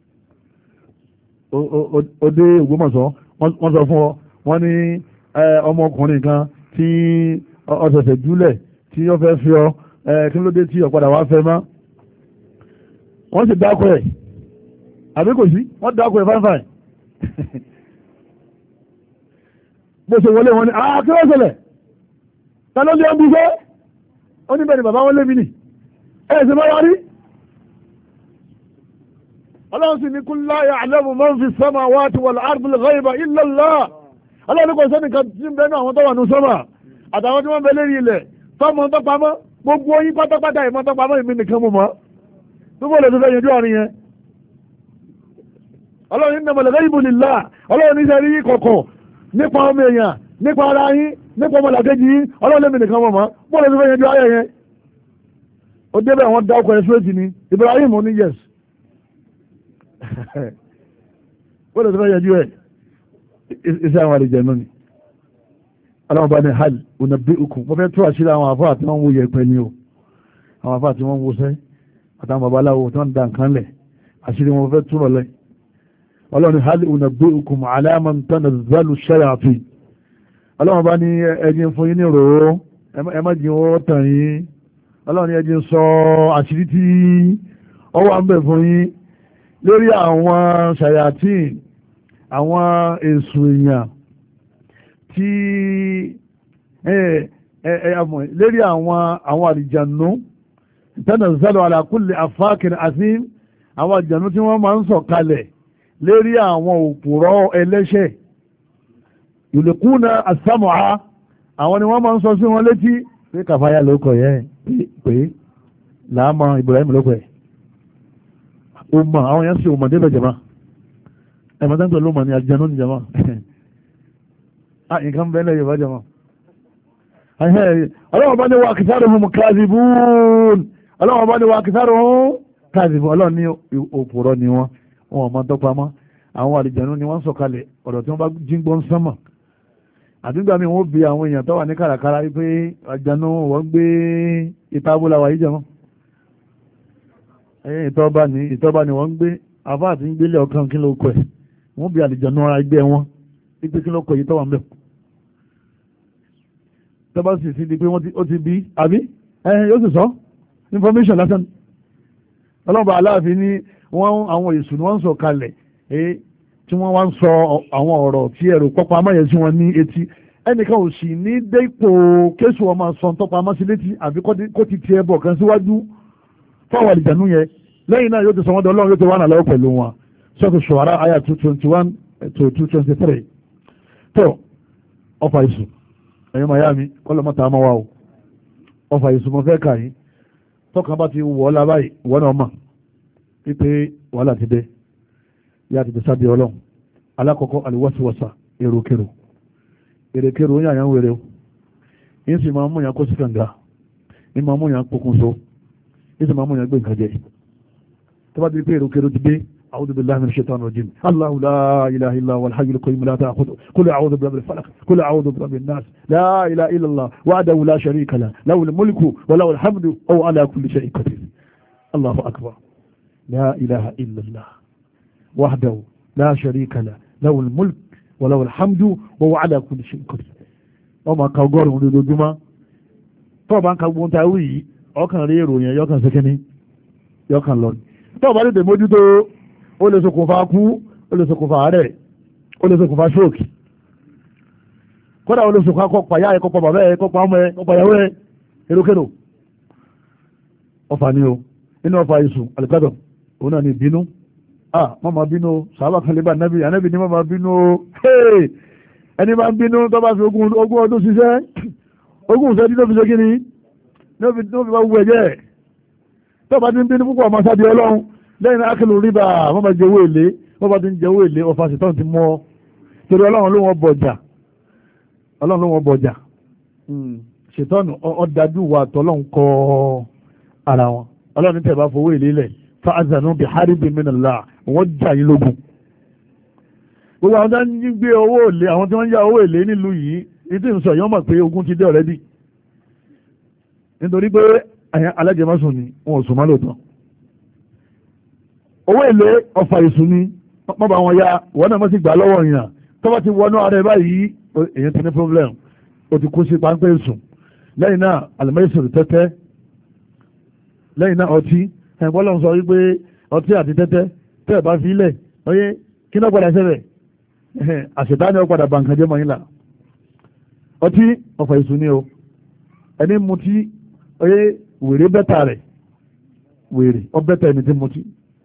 ó dé Ògbómọ̀ṣọ́ wọ́n sọ fún ọ wọ́n ní ọmọkùnrin kan tí ọ̀sẹ̀sẹ̀ júlẹ̀ tí ó fẹ́ fi ọ kí ló dé tí ọ̀padà wá fẹ́ mọ́ wọ́n sì dákọ̀ ẹ̀ àbí kò sí wọ́n dákọ̀ ẹ̀ fáìfáì bó ṣe wọlé wọn ni kí ló ṣẹlẹ̀ ta ló lé ọ́n bí fẹ́ ó ní bẹ́ẹ̀ ni bàbá wọn lé mi nì ṣe máa wá rí ọlọ́run sì ní kul la ya'lamu man fi samawati wal ardi al-ghayba illa Allah ọlọ́run kò sẹ́nìkan tí ń bẹ́ẹ̀ náà àwọn tó wà ní sọ́mà àtàwọn tí wọ́n bẹ lérí ilẹ̀ fọ́ọ̀mù tó pamọ́ gbogbo yín pátápátá ìmọ̀ tó pamọ́ ìmí nìkan mú mọ́ gbogbo lè tó fẹ́ yanjú àárín yẹn ọlọ́run innamal ghaybu lillah ọlọ́run ní sẹ́rí yín kọ̀kọ̀ nípa ọmọ èèyàn nípa ara yín nípa ọmọlàkejì yín ọlọ́run lèmi nìkan mọ̀ mọ́ gbogbo lè tó fẹ́ yanjú ayẹ yẹn ó débẹ̀ wọ́n dá ọkọ̀ ẹ̀sùwẹ̀tì ni Ibrahim ní yes gbogbo lè tó fẹ́ yanjú ẹ̀ iṣẹ́ àwọn àlejò ni aláwọ̀ bá ní hal unabbi'ukum mo fẹ́ tó àṣírí àwọn àfáà tí wọ́n ń wo yẹpẹ ni o àwọn àfáà tí wọ́n ń wo sẹ́ àtàwọn babaláwo tí wọ́n ń da nǹkan lẹ̀ àṣírí wọn fẹ́ túrọ̀ lẹ̀ ọlọ́run ní hal unabbi'ukum ala man tanazzalu shayatin ọlọ́run bá ní ẹjìn fún yín ní ròó ẹ má jìn wọ́n tàn yín ọlọ́run ní ẹjìn sọ àṣírí tí ó wà ń bẹ̀ fún yín lórí àwọn shayatin àwọn èṣù èèyàn tí lérí àwọn àlìjànú tanazzalu ala kulli afákin azim àwọn àlìjànú tí wọ́n máa ń sọ̀ kalẹ̀ lérí àwọn òpùrọ́ ẹlẹ́ṣẹ̀ yulquna as-sam'a àwọn ni wọ́n máa ń sọ sí wọn létí pé kàfáyà lóko yẹn pé làámọ̀ Ibrahim lóko ẹ̀ ó mọ̀ àwọn yẹn sì ò mọ̀ débẹ̀ jẹ̀má ẹ̀mọ́tẹ́ntẹ̀ ló mọ̀ ní àlìjànú ní jẹ̀má nǹkan bẹ́ẹ̀ lẹ́yìn ìbájọ́ mọ́ ọlọ́wọ́ bá ní wa aktharuhum kadhibun ọlọ́wọ́ bá ní wa aktharuhum kadhibun ọlọ́wọ́ ní òpùrọ́ ni wọ́n máa tọ́pa mọ́ àwọn àlìjànú ni wọ́n sọ̀kalẹ̀ ọ̀dọ̀ tí wọ́n bá jíǹgbọ́ ń sánmà àdúgbà mi wọ́n bí àwọn èèyàn tó wà ní kàràkàrà wípé àlìjànú wọ́n gbé ìtabúlà wà yìí jẹmọ́ ìtọ́ba ni wọ́n gbé àfáà tí ń gbélé ọkàn kí ló kọ ẹ̀ wọ́n bí àlìjànú ara ẹgbẹ́ wọn wípé kí ló kọ yìí tọ́wà ń bẹ̀ tọ́ba sì sí di pé ó ti bí àbí yóò sì sọ information lásán ọlọ́ba aláàfin ní àwọn èṣù ni wọ́n ń sọ kalẹ̀ tí wọ́n wá ń sọ àwọn ọ̀rọ̀ tí ẹ̀rù pọ́pọ́ amáyẹ̀ sí wọn ní etí ẹnìkan ò sì ní dépò kéṣù ọmọ sọ tọ́pọ̀ amá sí létí àbí kó ti tiẹ̀ bọ̀ kan síwájú fáwọn àlìjànú yẹn lẹ́yìn náà yóò ti sọ wọ́n dọ́ ọlọ́run yóò ti wà náà lọ́wọ́ pẹ̀lú wọn sọ́kù Shu'ara àyà 221 to 223 tó ọfà ìsù ẹ̀yìn miami kọlọmọta àmọ́ wa o ọfà ìsù mọ́ fẹ́ kà yín tọ́kàn bá ti wọ́ ọ́lá báyìí wọ́n náà mọ̀ wípé wàhálà ti dé yá ti tẹ̀sá di ọlọ́run alákọ̀ọ́kọ́ àlùwọ́síwọ́sà èròkèrò èrèkèrò ń yàyàn wèrè o yín sì máa mú yàn kó sí kànga yín máa mú yàn pokùnso yín sì máa mú yàn gbé nǹkan jẹ tó bá ti pé èròkèrò ti dé أعوذ بالله من الشيطان الرجيم الله لا إله إلا هو الحي القيوم لا تأخذه قل أعوذ برب الفلق قل أعوذ برب الناس لا إله إلا الله وحده لا شريك له له الملك وله الحمد وهو على كل شيء قدير Allahu akbar la ilaha illallah wahdahu la sharika lahu lahul mulk wa lahul hamdu wa huwa ala kulli shay'in qadir. ọmọ ka ọgọ́rùn-ún lójoojúmọ́ tó bá ń ka gbóhùn tá a wí yìí ọkàn rí èrò yẹn yọkàn sẹ́kẹ́ni yọkàn lọ. tó bá lè mójútó ó lè ṣokùnfà kú ó lè ṣokùnfà àárẹ̀ ó lè ṣokùnfà ṣóòkì kódà ó lè ṣokùnfà kọ́pa yá ẹ̀ kọ́pa bàbá ẹ̀ kọ́pa ọmọ ẹ̀ kọ́pa ìyàwó ẹ̀ èròkèrò. ọfà ni o inú ọfà ìsùn àlùkádọ̀ òun náà ni ìbínú má máa bínú sàábà kan lè bá ànábì ní má máa bínú ẹni máa ń bínú tó bá fi ogún ọdún ṣiṣẹ́ ogún ìṣẹ́jú ló fi ṣe kíni ló fi bá wù ẹ̀jẹ̀ tó bá ti ń bínú púpọ̀ ọmọ sáde ọlọ́run lẹ́yìn akílù rìbá wọ́n máa jẹ owó èlé wọ́n bá ti ń jẹ owó èlé ọfà ṣètọ́n ti mọ́ torí ọlọ́run ló wọ́n bọ̀jà ṣètọ́n ọ̀dájú wà tọ́lọ́run kọ́ ara wọn ọlọ́run tẹ̀ bá fowó èlé lẹ̀ fa'azanu bi haribin minallah wọ́n jà yín lógun. gbogbo àwọn tó ń gbé owó èlé àwọn tí wọ́n ń yá owó èlé nílùú yìí ní tí ń sọ yọ́n mọ̀ pé ogun ti dé ọ̀rẹ́dì nítorí pé alájẹmọ́sùn ni wọn ò sùn má lóòótọ́. owó èlé ọfà ìsùn ni wọ́n bá wọn ya wọ́n náà mọ́ sí gbà lọ́wọ́ èèyàn tó bá ti wọnú ara ẹ̀ báyìí èèyàn ti ní problem ó ti kó sí páńpẹ́ ìsùn lẹ́yìn náà àlùmọ́ìsùn tẹ́tẹ́ lẹ́yìn náà ọtí ẹ̀gbọ́n lọ́n sọ wípé ọtí àti tẹ́tẹ́ tẹ́ ẹ̀ bá fi ilẹ̀ oyé kí náà padà ṣẹlẹ̀ àṣetá ni ó padà bàǹkà jẹ́ mọ́yìn là ọtí ọ̀fà ìsùn ni o ẹni mutí oyé wèrè bẹ́tà rẹ̀ wèrè ọ bẹ́tà ẹni tí mutí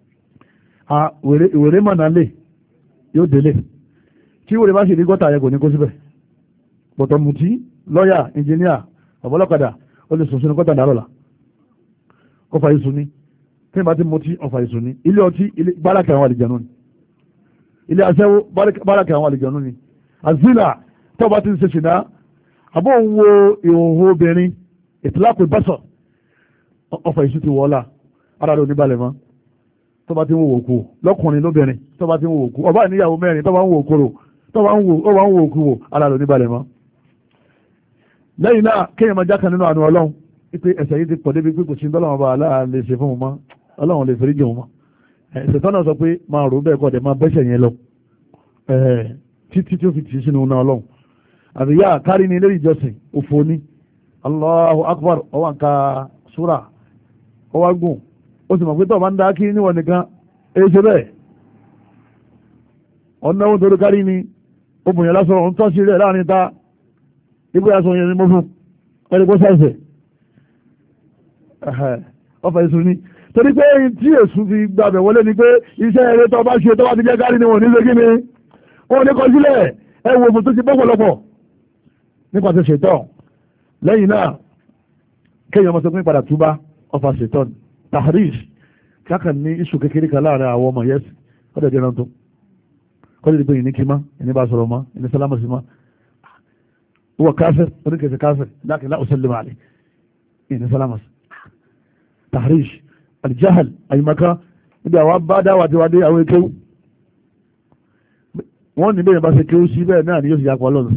wèrè mọ̀nà lè yóò délé tí wèrè bá sì rí gọ́tà yẹ kò ní kó síbẹ̀ pọ̀tọ̀ mutí lọ́yà ìnjìníà ọ̀bọ̀lọ́kadà ó lè sùn sínú gọ́tà dàrọ́là ọfà ìsùn ni tí ìbá ti mutí ọfà ìsùn ni ilé ọtí báràkì àwọn àlìjànú ni ilé aṣẹ́wó báràkì àwọn àlìjànú ni àzílà tó bá ti ń ṣe ṣìnà àbọ̀ ń wo ìhòòhò obìnrin ìtìlápò ìbásọ̀ ọfà ìsùn ti wọ́ọ́lá ara rẹ̀ oníbalẹ̀ mọ́ tó bá ti ń wo òkú lọ́kùnrin lóbìnrin tó bá ti ń wo òkú ọba ìníyàwó mẹ́rin tó bá ń wo òkúrò tó bá ń wo òkú wò ara rẹ̀ oníbalẹ̀ mọ́. lẹ́yìn náà kéèyàn máa jákàn nínú àánú ọlọ́run wípé ẹ̀ṣẹ̀ yìí ti pọ̀ débi pé kò sí dọ́lọ́wọ́n bá aláà lè ṣe fún un mọ́ ọlọ́run lè fẹ́rí jẹun mọ́ ẹ̀ṣẹ̀ tọ́nà sọ pé máa rò bẹ́ẹ̀ kọ́ dẹ̀ máa bẹ́ṣẹ̀ yẹn lọ títí tí ó fi tì í sínú náà ọlọ́run àbíyá kárí ní ilé ìjọsìn òfò ní Allahu Akbar ọwọ́ nǹka súrà ọwọ́ gùn ó sì mọ̀ pé tọ́ máa ń dá kí níwọ̀n nìkan èyí ṣe bẹ́ẹ̀ ọ̀nà ohun torí kárí ni obìnrin lásán òun tọ́ sí rẹ̀ láàrin ta ibú yà sọ yẹn ni mo fún ẹni kó sáìsẹ̀ ọfà èsù ni torí pé tí èsù fi gbàbẹ̀ wọlé ni pé iṣẹ́ eré tó bá ṣe tó bá ti jẹ́ kárí ni wọ́n ní ṣe kí ni wọ́n ní kọ sílẹ̀ ẹ wo òfin tó ti bọ́pọ̀lọpọ̀ nípa ti ṣètọ́ lẹ́yìn náà kéèyàn ọmọ tó pín padà túbá ọfà ṣètọ́ tahrish kákan ní iṣu kékeré kan láàrin àwọn ọmọ yẹsì ọdẹ jẹ́ náà tó kọ́lé di pé ìní kí má ìní bá sọ̀rọ̀ má ìní sálámà sí má wọ́n káfẹ́ oníkẹsẹ̀ káfẹ́ láti láòsẹ́lẹ̀ máa lè ìní sálámà sí tahrish aljahal àyímaka níbi àwọn bá dáwà tí wá dé àwọn ekéwú wọ́n ní bẹ́ẹ̀ bá ṣe kéwú sí bẹ́ẹ̀ náà ni yóò sì yàpọ̀ lọ́nà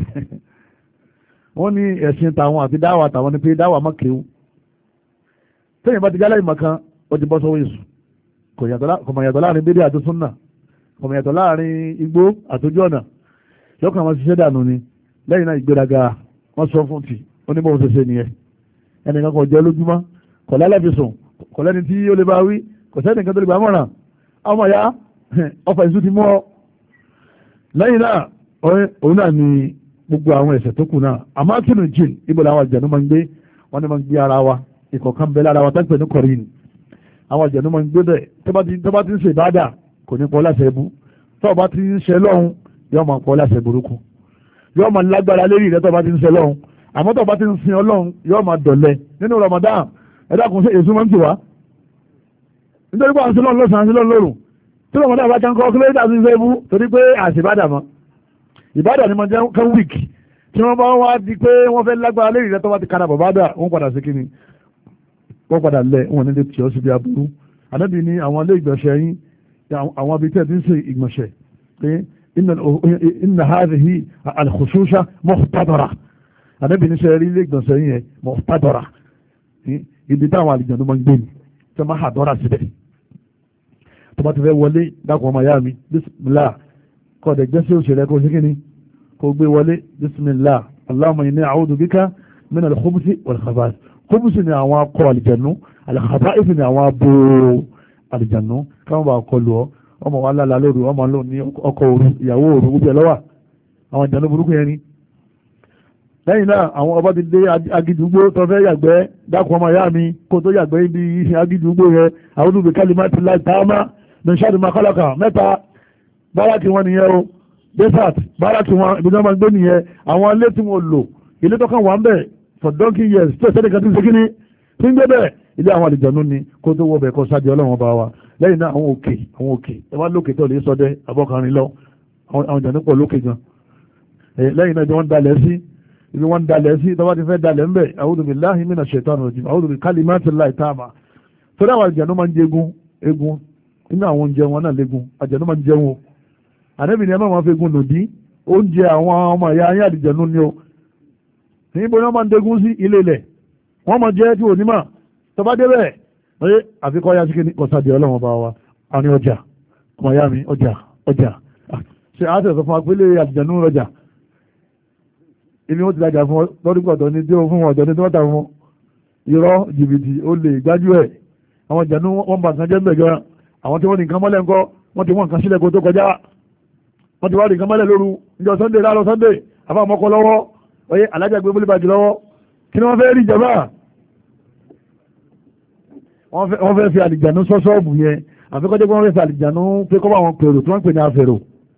wọ́n ní ẹ̀sìn tàwọn àti dáwà tàwọn ni pé dáwà má kéwú tẹ́yìn bá ti jálẹ̀ ìmọ̀kan ó ti bọ́ sọ́wọ́ èṣù kò mọ̀ yàtọ̀ láàrin bídí àti súnnà kò mọ̀ yàtọ̀ láàrin igbó àtòjú ọ̀nà yọkàn wọn ṣiṣẹ́ dànù ni lẹ́yìn náà ìgbéraga wọ́n sọ fún ti onímọ̀ òṣèṣe nìyẹn ẹnìkan kò jẹ́ lójúmọ́ kò lálẹ́fisùn kò lẹ́ni tí ó lè bá wí kò sẹ́ni kan tó lè bá mọ̀ràn ọmọ ya ọfà ìṣú ti mọ́ ọ lẹ́yìn náà òun náà ni gbogbo àwọn ẹ̀ṣẹ̀ tó kù náà àmọ́ akínú jìn ibo làwọn àjẹnú máa ń gbé wọ́n ní máa ń gbé ara wa ìkọ̀kan bẹ lára wa tá ń pè ní kọ̀rin àwọn àjẹnú máa ń gbé bẹ́ẹ̀ tó bá ti ń ṣe ìbádà kò ní pọ̀ láṣẹ ẹbú tó bá ti ń ṣe lọ́hùn yóò máa pọ̀ láṣẹ burúkú yóò máa lágbára lérí rẹ tó bá ti ń ṣe lọ́hùn àmọ́ tó bá ti ń sin ọlọ́hun yóò máa dọ̀lẹ nínú Ramadan ẹ̀dá kùn sí èso máa ń tì wá nítorí pé àwọn sílọ́ọ̀ lọ́sàn-án sílọ́ọ̀ lóru tí Ramadan bá jẹ́ ń kọ́ kílódé tàbí ṣe ẹbú torí pé àṣìbádà mọ́ ìbádà ni mo jẹ́ kẹ́ wíìkì tí wọ́n bá wá di pé wọ́n fẹ́ lágbára lérí rẹ tó bá ti kára bàbádà wọ́n padà sí kíni wọ́n padà lẹ̀ wọ́n nílé tí ó sì bí aburú ànábì ní àwọn ilé ìgbọ̀nsẹ̀ yín àwọn abitẹ́ tí ń ṣe ìgbọ̀nsẹ̀ pé inna hadhihi al-khushusha muhtadara ànábì ní sẹ́rí ilé ìgbọ̀nsẹ̀ yín yẹn muhtadara ibi táwọn àlìjànnú máa ń gbé ni tó máa àdọ́rà síbẹ̀ tó bá ti fẹ́ wọlé dákun ọmọ ìyá mi bismillah kọ́ ọ̀dẹ̀ gbẹ́sẹ̀ òṣèré kó sí kíni kó gbé wọlé bismillah allahumma inni a'udhu bika min al-khubuthi wal-khaba'ith khubuthi ni àwọn akọ àlìjẹ̀nú al-khaba'ith ni àwọn abo àlìjẹ̀nú káwọn bá kọlu ọ ọmọ wa lálàá lóru ọmọ lò ní ọkọ òru ìyàwó òru gbogbo ẹ̀ lọ́wà àwọn ìjẹ̀nú burúkú yẹn ni lẹ́yìn náà àwọn ọba ti dé agidugbo tó fẹ́ yàgbẹ́ dákun ọmọ ìyá mi kó tó yàgbẹ́ ibi agidugbo yẹn a'udhu bi kalimatillahi tammati min sharri ma khalaqa mẹ́ta báràkì wọn nìyẹn o desert báràkì wọn ibi náà máa gbé nìyẹn àwọn ilé tí wọn lò ilé tó kàn wà ń bẹ̀ for donkey years tó ṣẹ́ni kan tí ń ṣe kíní tí ń gbé bẹ́ẹ̀ ilé àwọn àlìjànú ni kó tó wọ bẹ̀ kọ́ sáájú ọlọ́run ọba wa lẹ́yìn náà àwọn òkè ẹ wá lókè tó lè sọdẹ abọ́kànrin lọ àwọn ìjànú pọ̀ lókè gan lẹ́yìn náà ibi wọ́n dalẹ̀ sí tọ́wọ́ ti fẹ́ dalẹ̀ ń bẹ̀ a'udhu billahi minash shaitani rajim a'udhu bi kalimatillahi tammati torí àwọn àlìjànú máa ń jẹ egun inú àwọn oúnjẹ wọn náà légun àjẹ̀nú máa ń jẹun o ànábì ni ẹ máa fi egun lòdì oúnjẹ àwọn ọmọ ìyá ayé àdìjẹ̀nú ni o ní ibo ni wọ́n máa ń dégún sí ilé ilẹ̀ wọ́n máa jẹ́ tí ò ní mà tọ́ba débẹ̀ ẹ àfikọ́ ya síkì ní kọ́sádìí ọlọ́run bá wa àwọn ọjà ọmọ ìyá mi ọjà ṣe àtẹ̀sọ fún apélé àdìjẹ̀nú ọjà ibi wọ́n ti dájà fún lọ́dún ọ̀dọ́ ní tí ó fún ọ̀dọ́ ní tí wọ́n tà fún irọ́ jìbìtì ó lè gbájú ẹ̀ àwọn ìjẹ̀nú wọ́n bá nǹkan jẹ́ mbẹ̀ gan àwọn tí wọ́n ní nǹkan mọ́lẹ̀ ńkọ́ wọ́n ti wọ́n nǹkan sílẹ̀ kó tó kọjá wọ́n ti wá rí nǹkan mọ́lẹ̀ lóru ìjọ sunday láàárọ̀ sunday àbá ọmọkọ lọ́wọ́ oyè alájà gbé bólúbàjì lọ́wọ́ kí ni wọ́n fẹ́ rí ìjọba wọ́n fẹ́ fi àlìjànú sọ́sọ́ọ̀bù yẹn àfikọ́jẹ́ pé wọ́n fẹ́ fi àlìjànú pé kọ́ bá wọn pèrò tí wọ́n pè ní afẹ́rò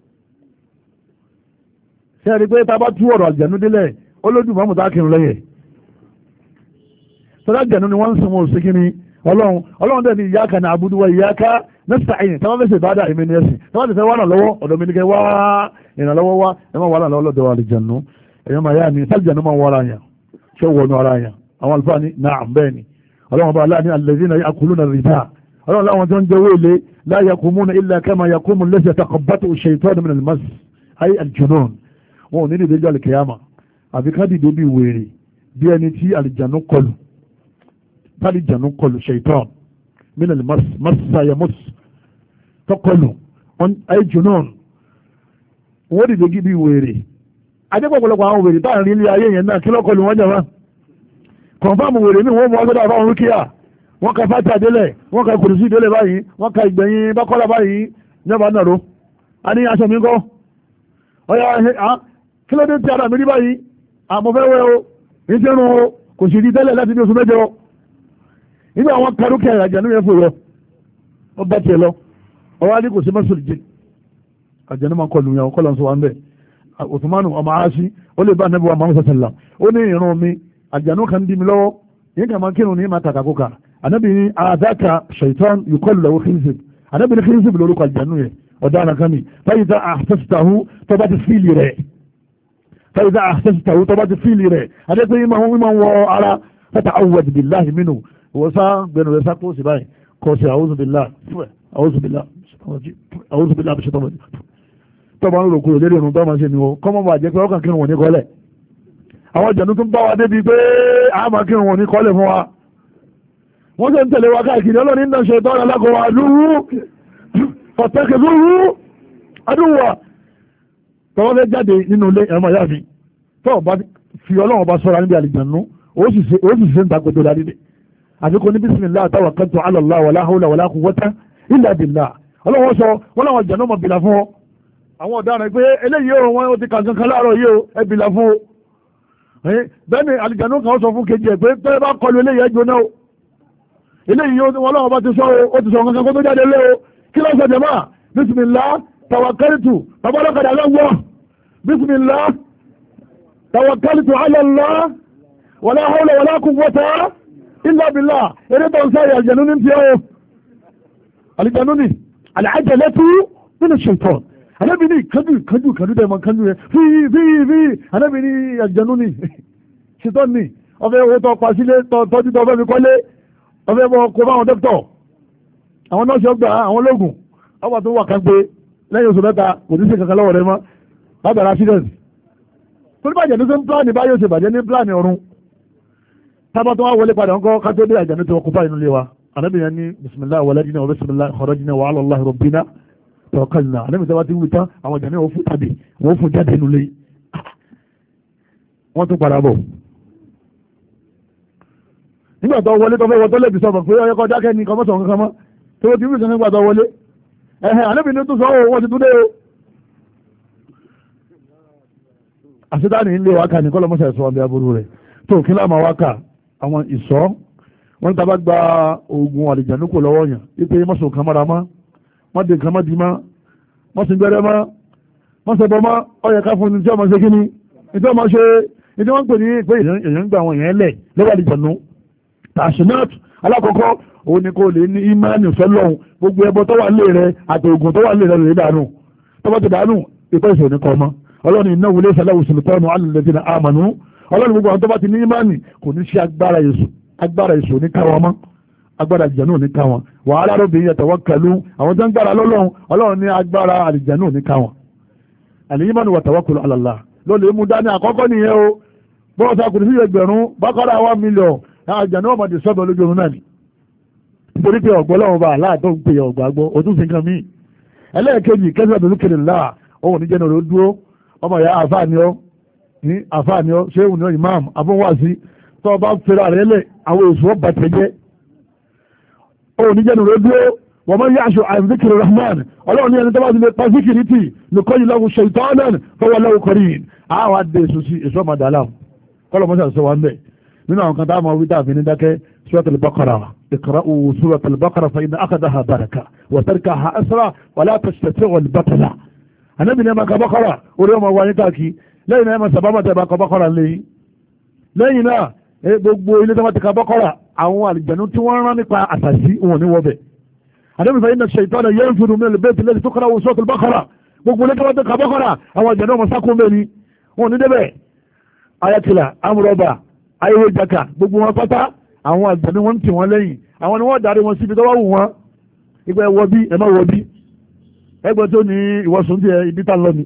ṣé ẹni pé tá a bá tú ọ̀rọ̀ àlìjànú délẹ̀ ó lójú mọ́mù tá a kírun lẹ́yẹ̀ sọ́dọ̀ àlìjànú ni wọ́n ń sìn wọn ò sí kí ni ọlọ́run dẹ̀ ní iyyaka na'budu wa iyyaka nasta'in tí wọ́n fẹ́ ṣe ìbádà èmi ni ẹ̀sìn tí wọ́n ti fẹ́ wà náà lọ́wọ́ ọ̀dọ̀ mi ní kẹ́ wá ìrànlọ́wọ́ wá ẹ máa wà náà lọ́wọ́ lọ́dọ̀ àlìjànú ẹ̀yọ́ máa yá mi sálìjànú máa wọ ara yàn ṣé wọnú ara yàn àwọn àlùfáà ní na'am bẹ́ẹ̀ ni ọlọ́run bá aláàní alladhina ya'kuluna riba ọlọ́run láwọn tó ń jẹ owó ilé la yaqumuna illa kama yaqumu alladhi yataqabbathu ash-shaytanu min al-mas ay al-junun wọn ò ní dìde jọ àlìkèyàmà àfi ká dìde bí wèrè bí ẹni tí àlìjànú kọlù tálìjànú kọlù ṣèitán mínàlì masayamos tọkọlù ayéjúnáà wọ́n dìde gíbi wèrè adépọ̀pọ̀lọpọ̀ àwọn wèrè táàrin ilé ayé yẹn náà kí lọ́kọlù wọ́n jẹ́wọ́n kọ̀nfàmù wèrè ní wọ́n mú ọgbọ́dọ̀ àbáwọn rúkìá wọ́n ka fàtà délẹ̀ wọ́n ka kùrùsí délẹ̀ báyìí wọ́n ka ìgbẹ̀yìn bákọ́lá báyìí nígbà náà ro a ní aṣọ mi kọ́ ọ̀yà kí ló dé tí ara mi rí báyìí àmọ́fẹ́wẹ́ o ìṣẹ́run o kò sì rí tẹ́lẹ̀ láti bí oṣù mẹ́jọ nígbà wọn karùkẹ́ àjànú yẹn fò yọ ọ bá tiẹ̀ lọ ọwọ́ adé kò sí mọ́sùlù jẹ àjànú máa kọlù yẹn kọlù sọ wà ń bẹ̀ Òtùmánù ọmọ aṣí ó lè bá anábì wa Muhammad sallam ó ní ìran mi àjànú kan dí mi lọ́wọ́ yín kà máa kírun ní máa tàkàkùkà anábì ní àdáka shaitan yukọlù lọ́wọ́ khinzib anábì ní khinzib lórúkọ àjànú yẹn ọ̀daràn kan ní fáyidá àtẹ́sítàhù tó bá ti fíìlì rẹ̀ fáyidá àtẹ́sítàhù tó bá ti fíìlì rẹ̀ adékòó yín máa ń wọ ara fata awwad billahi minhu wọ́n sá gbẹnu rẹ̀ sá kó sí báyìí kọ́ sí a'udhu billahi àbíṣẹ́ tọ́mọ̀ tọ́ba ń rò kúrò lérí ìrùn tó máa ṣe ni o kọ́mọ́ bá jẹ́ pé ọkàn kírun wọn ní kọ́lẹ̀ àwọn jẹ̀nu tó ń bá wa débi pé a máa kírun wọn ní kọ́lẹ̀ fún wa wọ́n ṣe ń tẹ̀lé wa káàkiri ọlọ́ni náà ṣe tọ́ra lákọ̀ọ́ àdúrú ọ̀tẹ́kẹ̀lúrú adúwà tọ́wọ́ fẹ́ jáde nínú ilé ẹ̀rọ ìyá mi tọ́ọ̀ bá fi ọlọ́run bá sọ́ra níbi àlìjànú ó sì ṣe ń takoto dáadé àfikún ní bismillah tawakkaltu ala Allah wala hawla wala quwwata illa billah ọlọ́wọ́ sọ wọ́n láwọn jẹ̀nà ọmọ bìlà fún ọ àwọn ọ̀daràn pé eléyìí ó wọn ti kàn kankan láàárọ̀ yìí ó ẹ bìlà fún ọ bẹ́ẹ̀ni àlìjànú kan sọ fún kejì ẹ̀ pé tẹ́ bá kọlu eléyìí ẹjọ́ náà eléyìí wọn lọ́wọ́ bá ti sọ ó ti sọ kankan kó tó jáde lé o kí ló sọ jẹ̀má bismillah tawakkaltu babalọ́kadà lọ́wọ́ bismillah tawakkaltu ala Allah wala hawla wala quwwata illa billah eré tó ń sáyé àlìjànú ní ti ọ́ àlìjànú ní al-ajalatu min ash-shaytan anábì ní kájú dẹ̀ mọ́ kájú rẹ̀ fíì anábì ní àlìjànú ní ṣetán ní ọfẹ́ owó tó pa sílé tọ́jú tó fẹ́ fi kọ́lé ọfẹ́ bọ́ kó báwọn dókítọ̀ àwọn nọ́ọ̀sì ọgbà àwọn ológun ọba tó wà kágbé lẹ́yìn oṣù mẹ́ta kò ní sí kankan lọ́wọ́ rẹ mọ́ lábẹ̀rẹ̀ accident tó ní bàjẹ́ ní sẹ́ ń pláàni báyọ̀ ṣe bàjẹ́ ní pláàni ọ̀run tábà tó wá wọlé padà ńkọ́ ká tó dé àjàní tó kópa inú ilé wa anábìyàn ní bisimilahi walajina wa bisimilahi kharajna wa ala Allahi rabbina tawakkalna anábìyàn tí wọ́n ti wí tán àwọn ìjà náà wọ́n fún tàbí wọ́n fún jáde nulẹ̀ wọ́n tún padà bọ̀ nígbà tó wọlé tó fẹ́ wọ tó lẹ́bi sọ̀rọ̀ pé ọyọ́kọ́ dákẹ́ ní kọmọ́sọ̀ kankan mọ́ tó ti wí sọ nígbà tó wọlé anábìyàn tó sọ wọ́n ti tún dé o àṣetáni ilé wákà ní kọ́lọ́mọ́sà ẹ̀sọ́ ọ̀bẹ aburú rẹ̀ tó kí láàmà wákà àwọn ìsọ́ wọ́n tàbá gba oògùn àlìjànú kò lọ́wọ́ yàn wípé mọ́sùn kan mọ́ra mọ́ wọ́n dé nǹkan mọ́ di mọ́ mọ́sùn gbẹ́rẹ́ mọ́ mọ́sùn bọ́ mọ́ ọyẹ ká fún ní tí ọmọ ṣe kí ni ìdí ọmọ ṣe ìdí wọ́n ń pè ní pé èèyàn ń gba àwọn èèyàn lẹ̀ lọ́wọ́ àlìjànú tàṣínàtù alákọ̀ọ́kọ́ òun ni kò lè ní ìmánì fẹ́lọ́hun gbogbo ẹbọ tó wà lé rẹ àti oògùn tó wà lé rẹ lè dànù tó bá ti dànù ìpẹ́ ìṣòro ní kọ́ mọ́ ọlọ́run iná wulẹ̀ sàlẹ̀wò sùlùtọ́nù alẹ́lẹ́dínà àmànú ọlọ́run gbogbo àwọn tó bá ti ní ìmánì kò ní sí agbára èso ní káwọn mọ́ agbára àlìjànú ní káwọn wàhálà rọ̀bì yatawakkalu àwọn tó ń gbára lọ́lọ́run ọlọ́run ní agbára àlìjànú ní káwọn àlìyímánu wàtàwákùlù alàlá ló lè mú dání àkọ́kọ́ nìyẹn o bọ́ọ̀ ta kùrìsì ẹgbẹ̀rún bákọ́rà 1 million àlìjànú ọmọdé sọ́bẹ̀ lójú oorun náà ni nítorí pé ọ̀gbọ́ lọ́wọ́ bá aláàtọ̀ ń pè ọ̀gbàgbọ́ òtún fi nǹkan míì ẹlẹ́ẹ̀kejì kẹsàn-án tó kéde láà òun ní jẹ́nu rẹ̀ dúró ọmọ ìyá àfáàníọ́ ṣéhùn ní imam abúnwàsí tó bá fẹ́ra rẹ̀ lẹ̀ àwọn èso ọba tẹ̀jẹ́ òun ní jẹ́nu rẹ̀ dúró wọ́n mọ́ yá aṣọ àìsíkiri rahman ọlọ́run ní ẹni tó bá ti lè pa síkiri tì lùkọ́ yìí lọ́wọ́ ṣe ìtọ́nà fọwọ́ lọ́wọ́ kọrin àwọn adé èso sí èso ọmọ dàlám kọ́lọ̀ mọ́sà sọ wa ń bẹ̀ nínú àwọn kan tá a máa wí tá a fi ní dákẹ́ suratul baqara iqra'u suratul baqara fa inna akhadhaha baraka wa tarkaha asra wa la tastati'u al-batala anabi ní ẹmà ka baqara orí ọmọ wa ní káàkiri lẹ́yìn náà ẹmà sàbámà tẹ́ bá ka baqara lẹ́yìn lẹ́yìn náà gbogbo ilé tó bá ti ka baqara àwọn àlìjànú tí wọ́n rán nípa àtàsí wọn ní wọ́bẹ̀ anabi fa inna ash-shaytana yanfiru min al-bayt alladhi tuqra'u suratul baqara gbogbo ilé tó bá ti ka baqara àwọn àlìjànú ọmọ sákún bẹ́ẹ̀ ni wọn ní débẹ̀ ayatollah amúrọ̀bà ayéwé jaka gbogbo wọn pátá àwọn àlìjànú wọn tì wọn lẹ́yìn àwọn ni wọ́n darí wọn síbi tó wá wù wọn ìgbà ẹwọ bí ẹ má wọ bí ẹgbẹ́ tó ní ìwọ̀sùn tí ẹ ibi tá lọ ni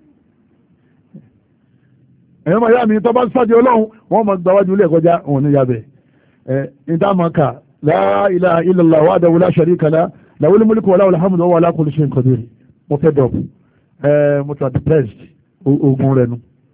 ẹ̀yọ́ máa yá mi tó bá sáde ọlọ́run wọ́n máa gbáwájú ilé ẹ̀kọ́já òun ní yabẹ̀ ìdámaka la ilaha illallah wahdahu la sharika lahu lahul mulku wa lahul hamdu wa huwa ala kulli shay'in qadir mo fẹ́ dọ̀ mo ti àti depressed ogun rẹ̀ nu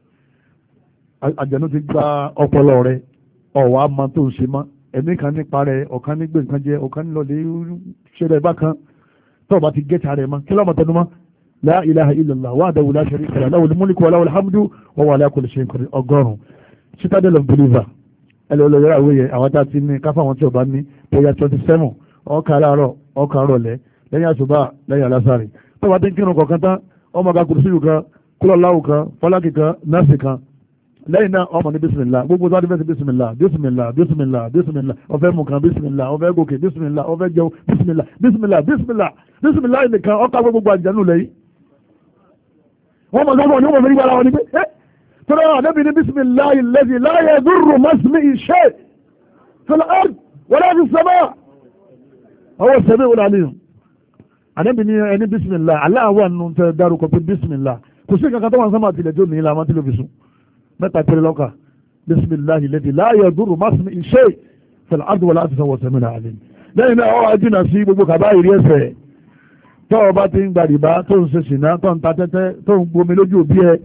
àjẹnú ti gba ọpọlọ rẹ̀ ọ̀wá máa tó ń ṣe mọ́ ẹ̀mí kan nípa rẹ̀ ọ̀kan nígbè nǹkan jẹ ọ̀kan nílọ̀lẹ́ ṣe rẹ̀ bákan tó bá ti gẹ́ta rẹ̀ mọ́ kí lọ́mọ tẹnu mọ́ la ilaha illallah wahdahu la sharika lahu lahul mulku wa lahul hamdu wa huwa ala kulli shay'in qadir ọgọ́rùn-ún citadel of believer ẹlẹ́wọ̀lẹ́yẹrẹ àwòye àwọn tá a ti ní káfà àwọn tí ò bá ní pẹ̀yà 27 ọkà aláàárọ̀ ọkà rọ̀lẹ́ lẹ́yìn àṣùbà lẹ́yìn alásàrì tó bá ti ń kírun kọ̀ọ̀kan tán ọmọ ga kùrùsíyù kan kúlọ̀láwù kan fọlákì kan nọ́ọ̀sì kan lẹ́yìn náà ọmọ ní bísímìlá gbogbo tó wá ti fẹ́ sí bísímìlá bísímìlá bísímìlá bísímìlá ọfẹ́ mú kan bísímìlá ọfẹ́ gòkè bísímìlá ọfẹ́ jẹun bísímìlá bísímìlá bísímìlá bísímìlá nìkan ọkà gbogbo àjẹnú lẹ́yìn wọ́n mọ̀ sọ́kọ̀ ní wọ́n mọ̀ nígbà láwọn ní pé tọ́lá àdébì ní bísímìlá alladhi la yadurru masmihi shay' fil ard wala fis sama' ọwọ́ sẹ́bẹ̀ wọlé àlẹ́ àdébì ní ẹni bísímìlá aláwọ̀ nù tẹ dárúkọ pé bísímìlá kò sí kankan tó wà sọ́mà tilẹ̀ tó ní ilà àmọ́ tilẹ̀ fi sùn mẹ́ta péré lọ́kà bisimilahi lẹ́dí láàyè dúró másìmí iṣẹ́ fẹ̀lẹ̀ àdúgbò láti sanwó sẹ́mìnà àlẹ́ lẹ́yìn náà ọwọ́ ajínà sí gbogbo kàbá ìrí ẹsẹ̀ tó o bá ti ń gbàdìbá tó ń ṣe ṣìnà tó ń ta tẹ́tẹ́ tó ń gbomi lójú òbí ẹ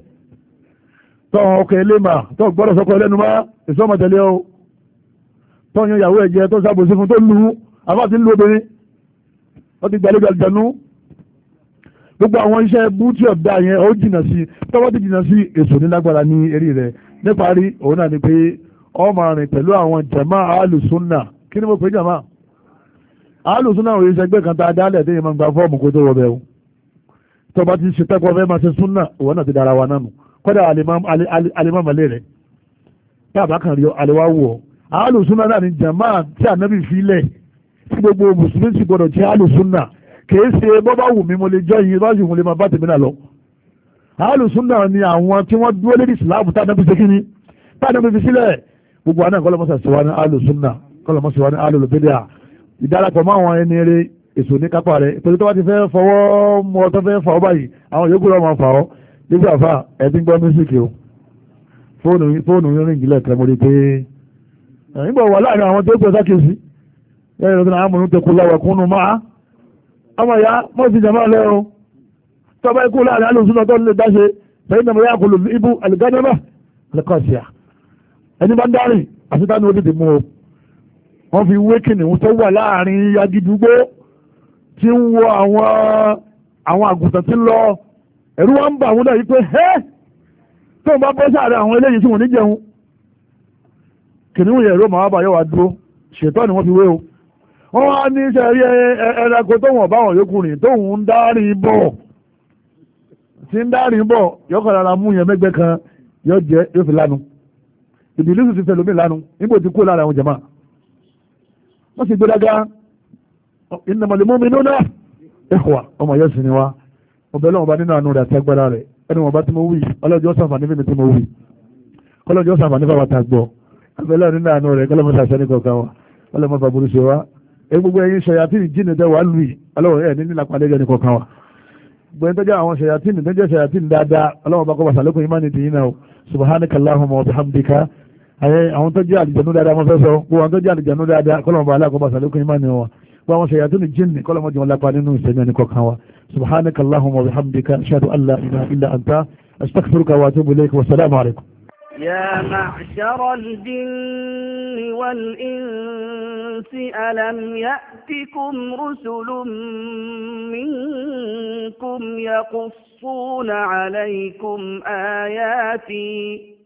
tó ń ọkọ̀ ẹlẹ́mà tó ń gbọ́dọ̀ sọ́kọ̀ ẹlẹ́nu má èso ọmọtẹ́lẹ́ o tó ń yan ìyàwó ẹ̀jẹ̀ tó ń sábòsí fún tó ń lu àbá ti ń lu obìnrin ó ti gbàlejò àlùjànnú gbogbo àwọn iṣẹ́ bútí ọ̀dá yẹn ó jìnà sí tọ́wọ́ ti jìnà sí èso nílágbára ní eré rẹ̀ níparí òun náà ni pé ọ máa rìn pẹ̀lú àwọn jàmá alùsùnà kí ni mo pè jàmá alùsùnà òye ṣẹgbẹ́ kan tá a dálẹ̀ tí yẹn máa ń gba fọ́ọ̀mù kó tó wọbẹ̀ o tó bá ti ṣe tẹ́kọ̀ọ́ fẹ́ máa ṣe súnà òun náà ti dára wa nánu kọ́dà alimọ́mọlé rẹ̀ tá a bá kàn rí àlewá wù ọ́ alùsùnà náà ni jàmá tí ànábì filẹ̀ tí gbogbo mùsùlùmí sì gbọdọ̀ jẹ́ alùsùnà kìí ṣe bọ́ bá wù mí mo lè jọ yìí bá sì wù lè máa bá tèmi náà lọ. alùsùnà ni àwọn tí wọ́n dúró lédi ìsìláàmù tá a nàbí sekínì tá a nàbí fi sílẹ̀ gbogbo àná kọ́lọ́mọ́sà sí wa ní alùsùnà kọ́lọ́mọ́sà wa ní alùlùbídà ìdárapọ̀ mọ́ àwọn ẹni eré èso ní kápá rẹ̀ torí tó bá ti fẹ́ fọwọ́ mọ́ tó fẹ́ fà ọ́ báyìí àwọn yòókù rẹ̀ máa fà ọ́ níbi àfà ẹ̀dín gbọ́ mísíkì o fóònù yín rìn ìjìnlẹ̀ kẹ́ mo rí pé nígbà wà láàrin àwọn tó gbé sákèsí yẹ́ ìrọ̀tún àmúnú tẹkù láwà kúnnù máa ọmọ ìyá mọ́ sí jama lẹ́rọ tọba ikú láàrin alùsùnà tó lè dáṣe fẹ́yìn náà yá kùlù ibú alìgánẹ́mà lẹ́kọ̀ọ́síà ẹni bá ń dárìn àṣítá ní orí ti mú o wọ́n fi wé kìnnìún tó wà láàrin agidúgbó tí ń wo àwọn àgùntàn tí ń lọ ẹ̀rú wọn ń bà wọn náà yí pé ẹ́ tó ń bá bọ́ sáàrẹ àwọn eléyìí tí wọ́n ní jẹun kìnnìún yẹ̀ ẹ̀rọ màá bà yọ wà dúró ṣètọ́ ni wọ́n fi wé o wọ́n wá ní sẹ́rí ẹranko tó wọ̀n báwọn yókù rìn tóun ń dárí bọ̀ tí ń dárí bọ̀ yọkọ̀ lára mú yẹn mẹ́gbẹ́ kan yóò jẹ́ yóò fi lánu ìbílísù ti fẹ́ lómi lánu nígbò tí kó lára àwọn jàmá wọ́n sì gbéraga innamal mu'minuna ikhwa ọmọ yẹn sì ni wá ọbẹ̀ lọ́wọ́ bá nínú àánú rẹ̀ àti agbára rẹ̀ ẹni wọ́n bá tí mo wí ọlọ́jọ́ sàǹfààní fún mi tí mo wí kọ́lọ́jọ́ sàǹfààní fún àwọn àtàgbọ́ abẹ́lẹ́ nínú àánú rẹ̀ kọ́lọ́mọ́sà sẹ́ni kọ̀ọ̀kan wa kọ́lọ́mọ́ bàbúrú ṣe wá gbogbo ẹ̀yin ṣẹ̀yàtìnì jíìnì tẹ́ wà lùi ọlọ́run ẹ̀ ní nílà pàdé ẹni kọ̀ọ̀kan wa gbẹ̀yìn tó jẹ́ àwọn ṣẹ̀yàtìnì tó jẹ́ ṣẹ̀yàtìnì dáadáa ọlọ́run bá kọ́ bá sàlékún ìmánì tìyín náà subhanaka allahumma wa bihamdika àwọn tó jẹ́ àlìjẹ̀nú dáadáa mo fẹ́ sọ gbogbo àwọn tó jẹ́ àlìjẹ̀nú dáadáa kọ́lọ́run bá aláàkọ́ bá sàlékún ìmánì wọn gbogbo àwọn ṣẹ̀yàtìnì jíìnì kọ́lọ́run jẹ́ wọn lápá nínú ìṣẹ̀mí ẹni kọ̀ọ̀kan wa subhanaka allahumma wa bihamdika ashhadu an la ilaha illa anta astaghfiruka wa atubu ilayk wa assalamu alaykum. يا معشر الجن والإنس ألم يأتكم رسل منكم يقصون عليكم آياتي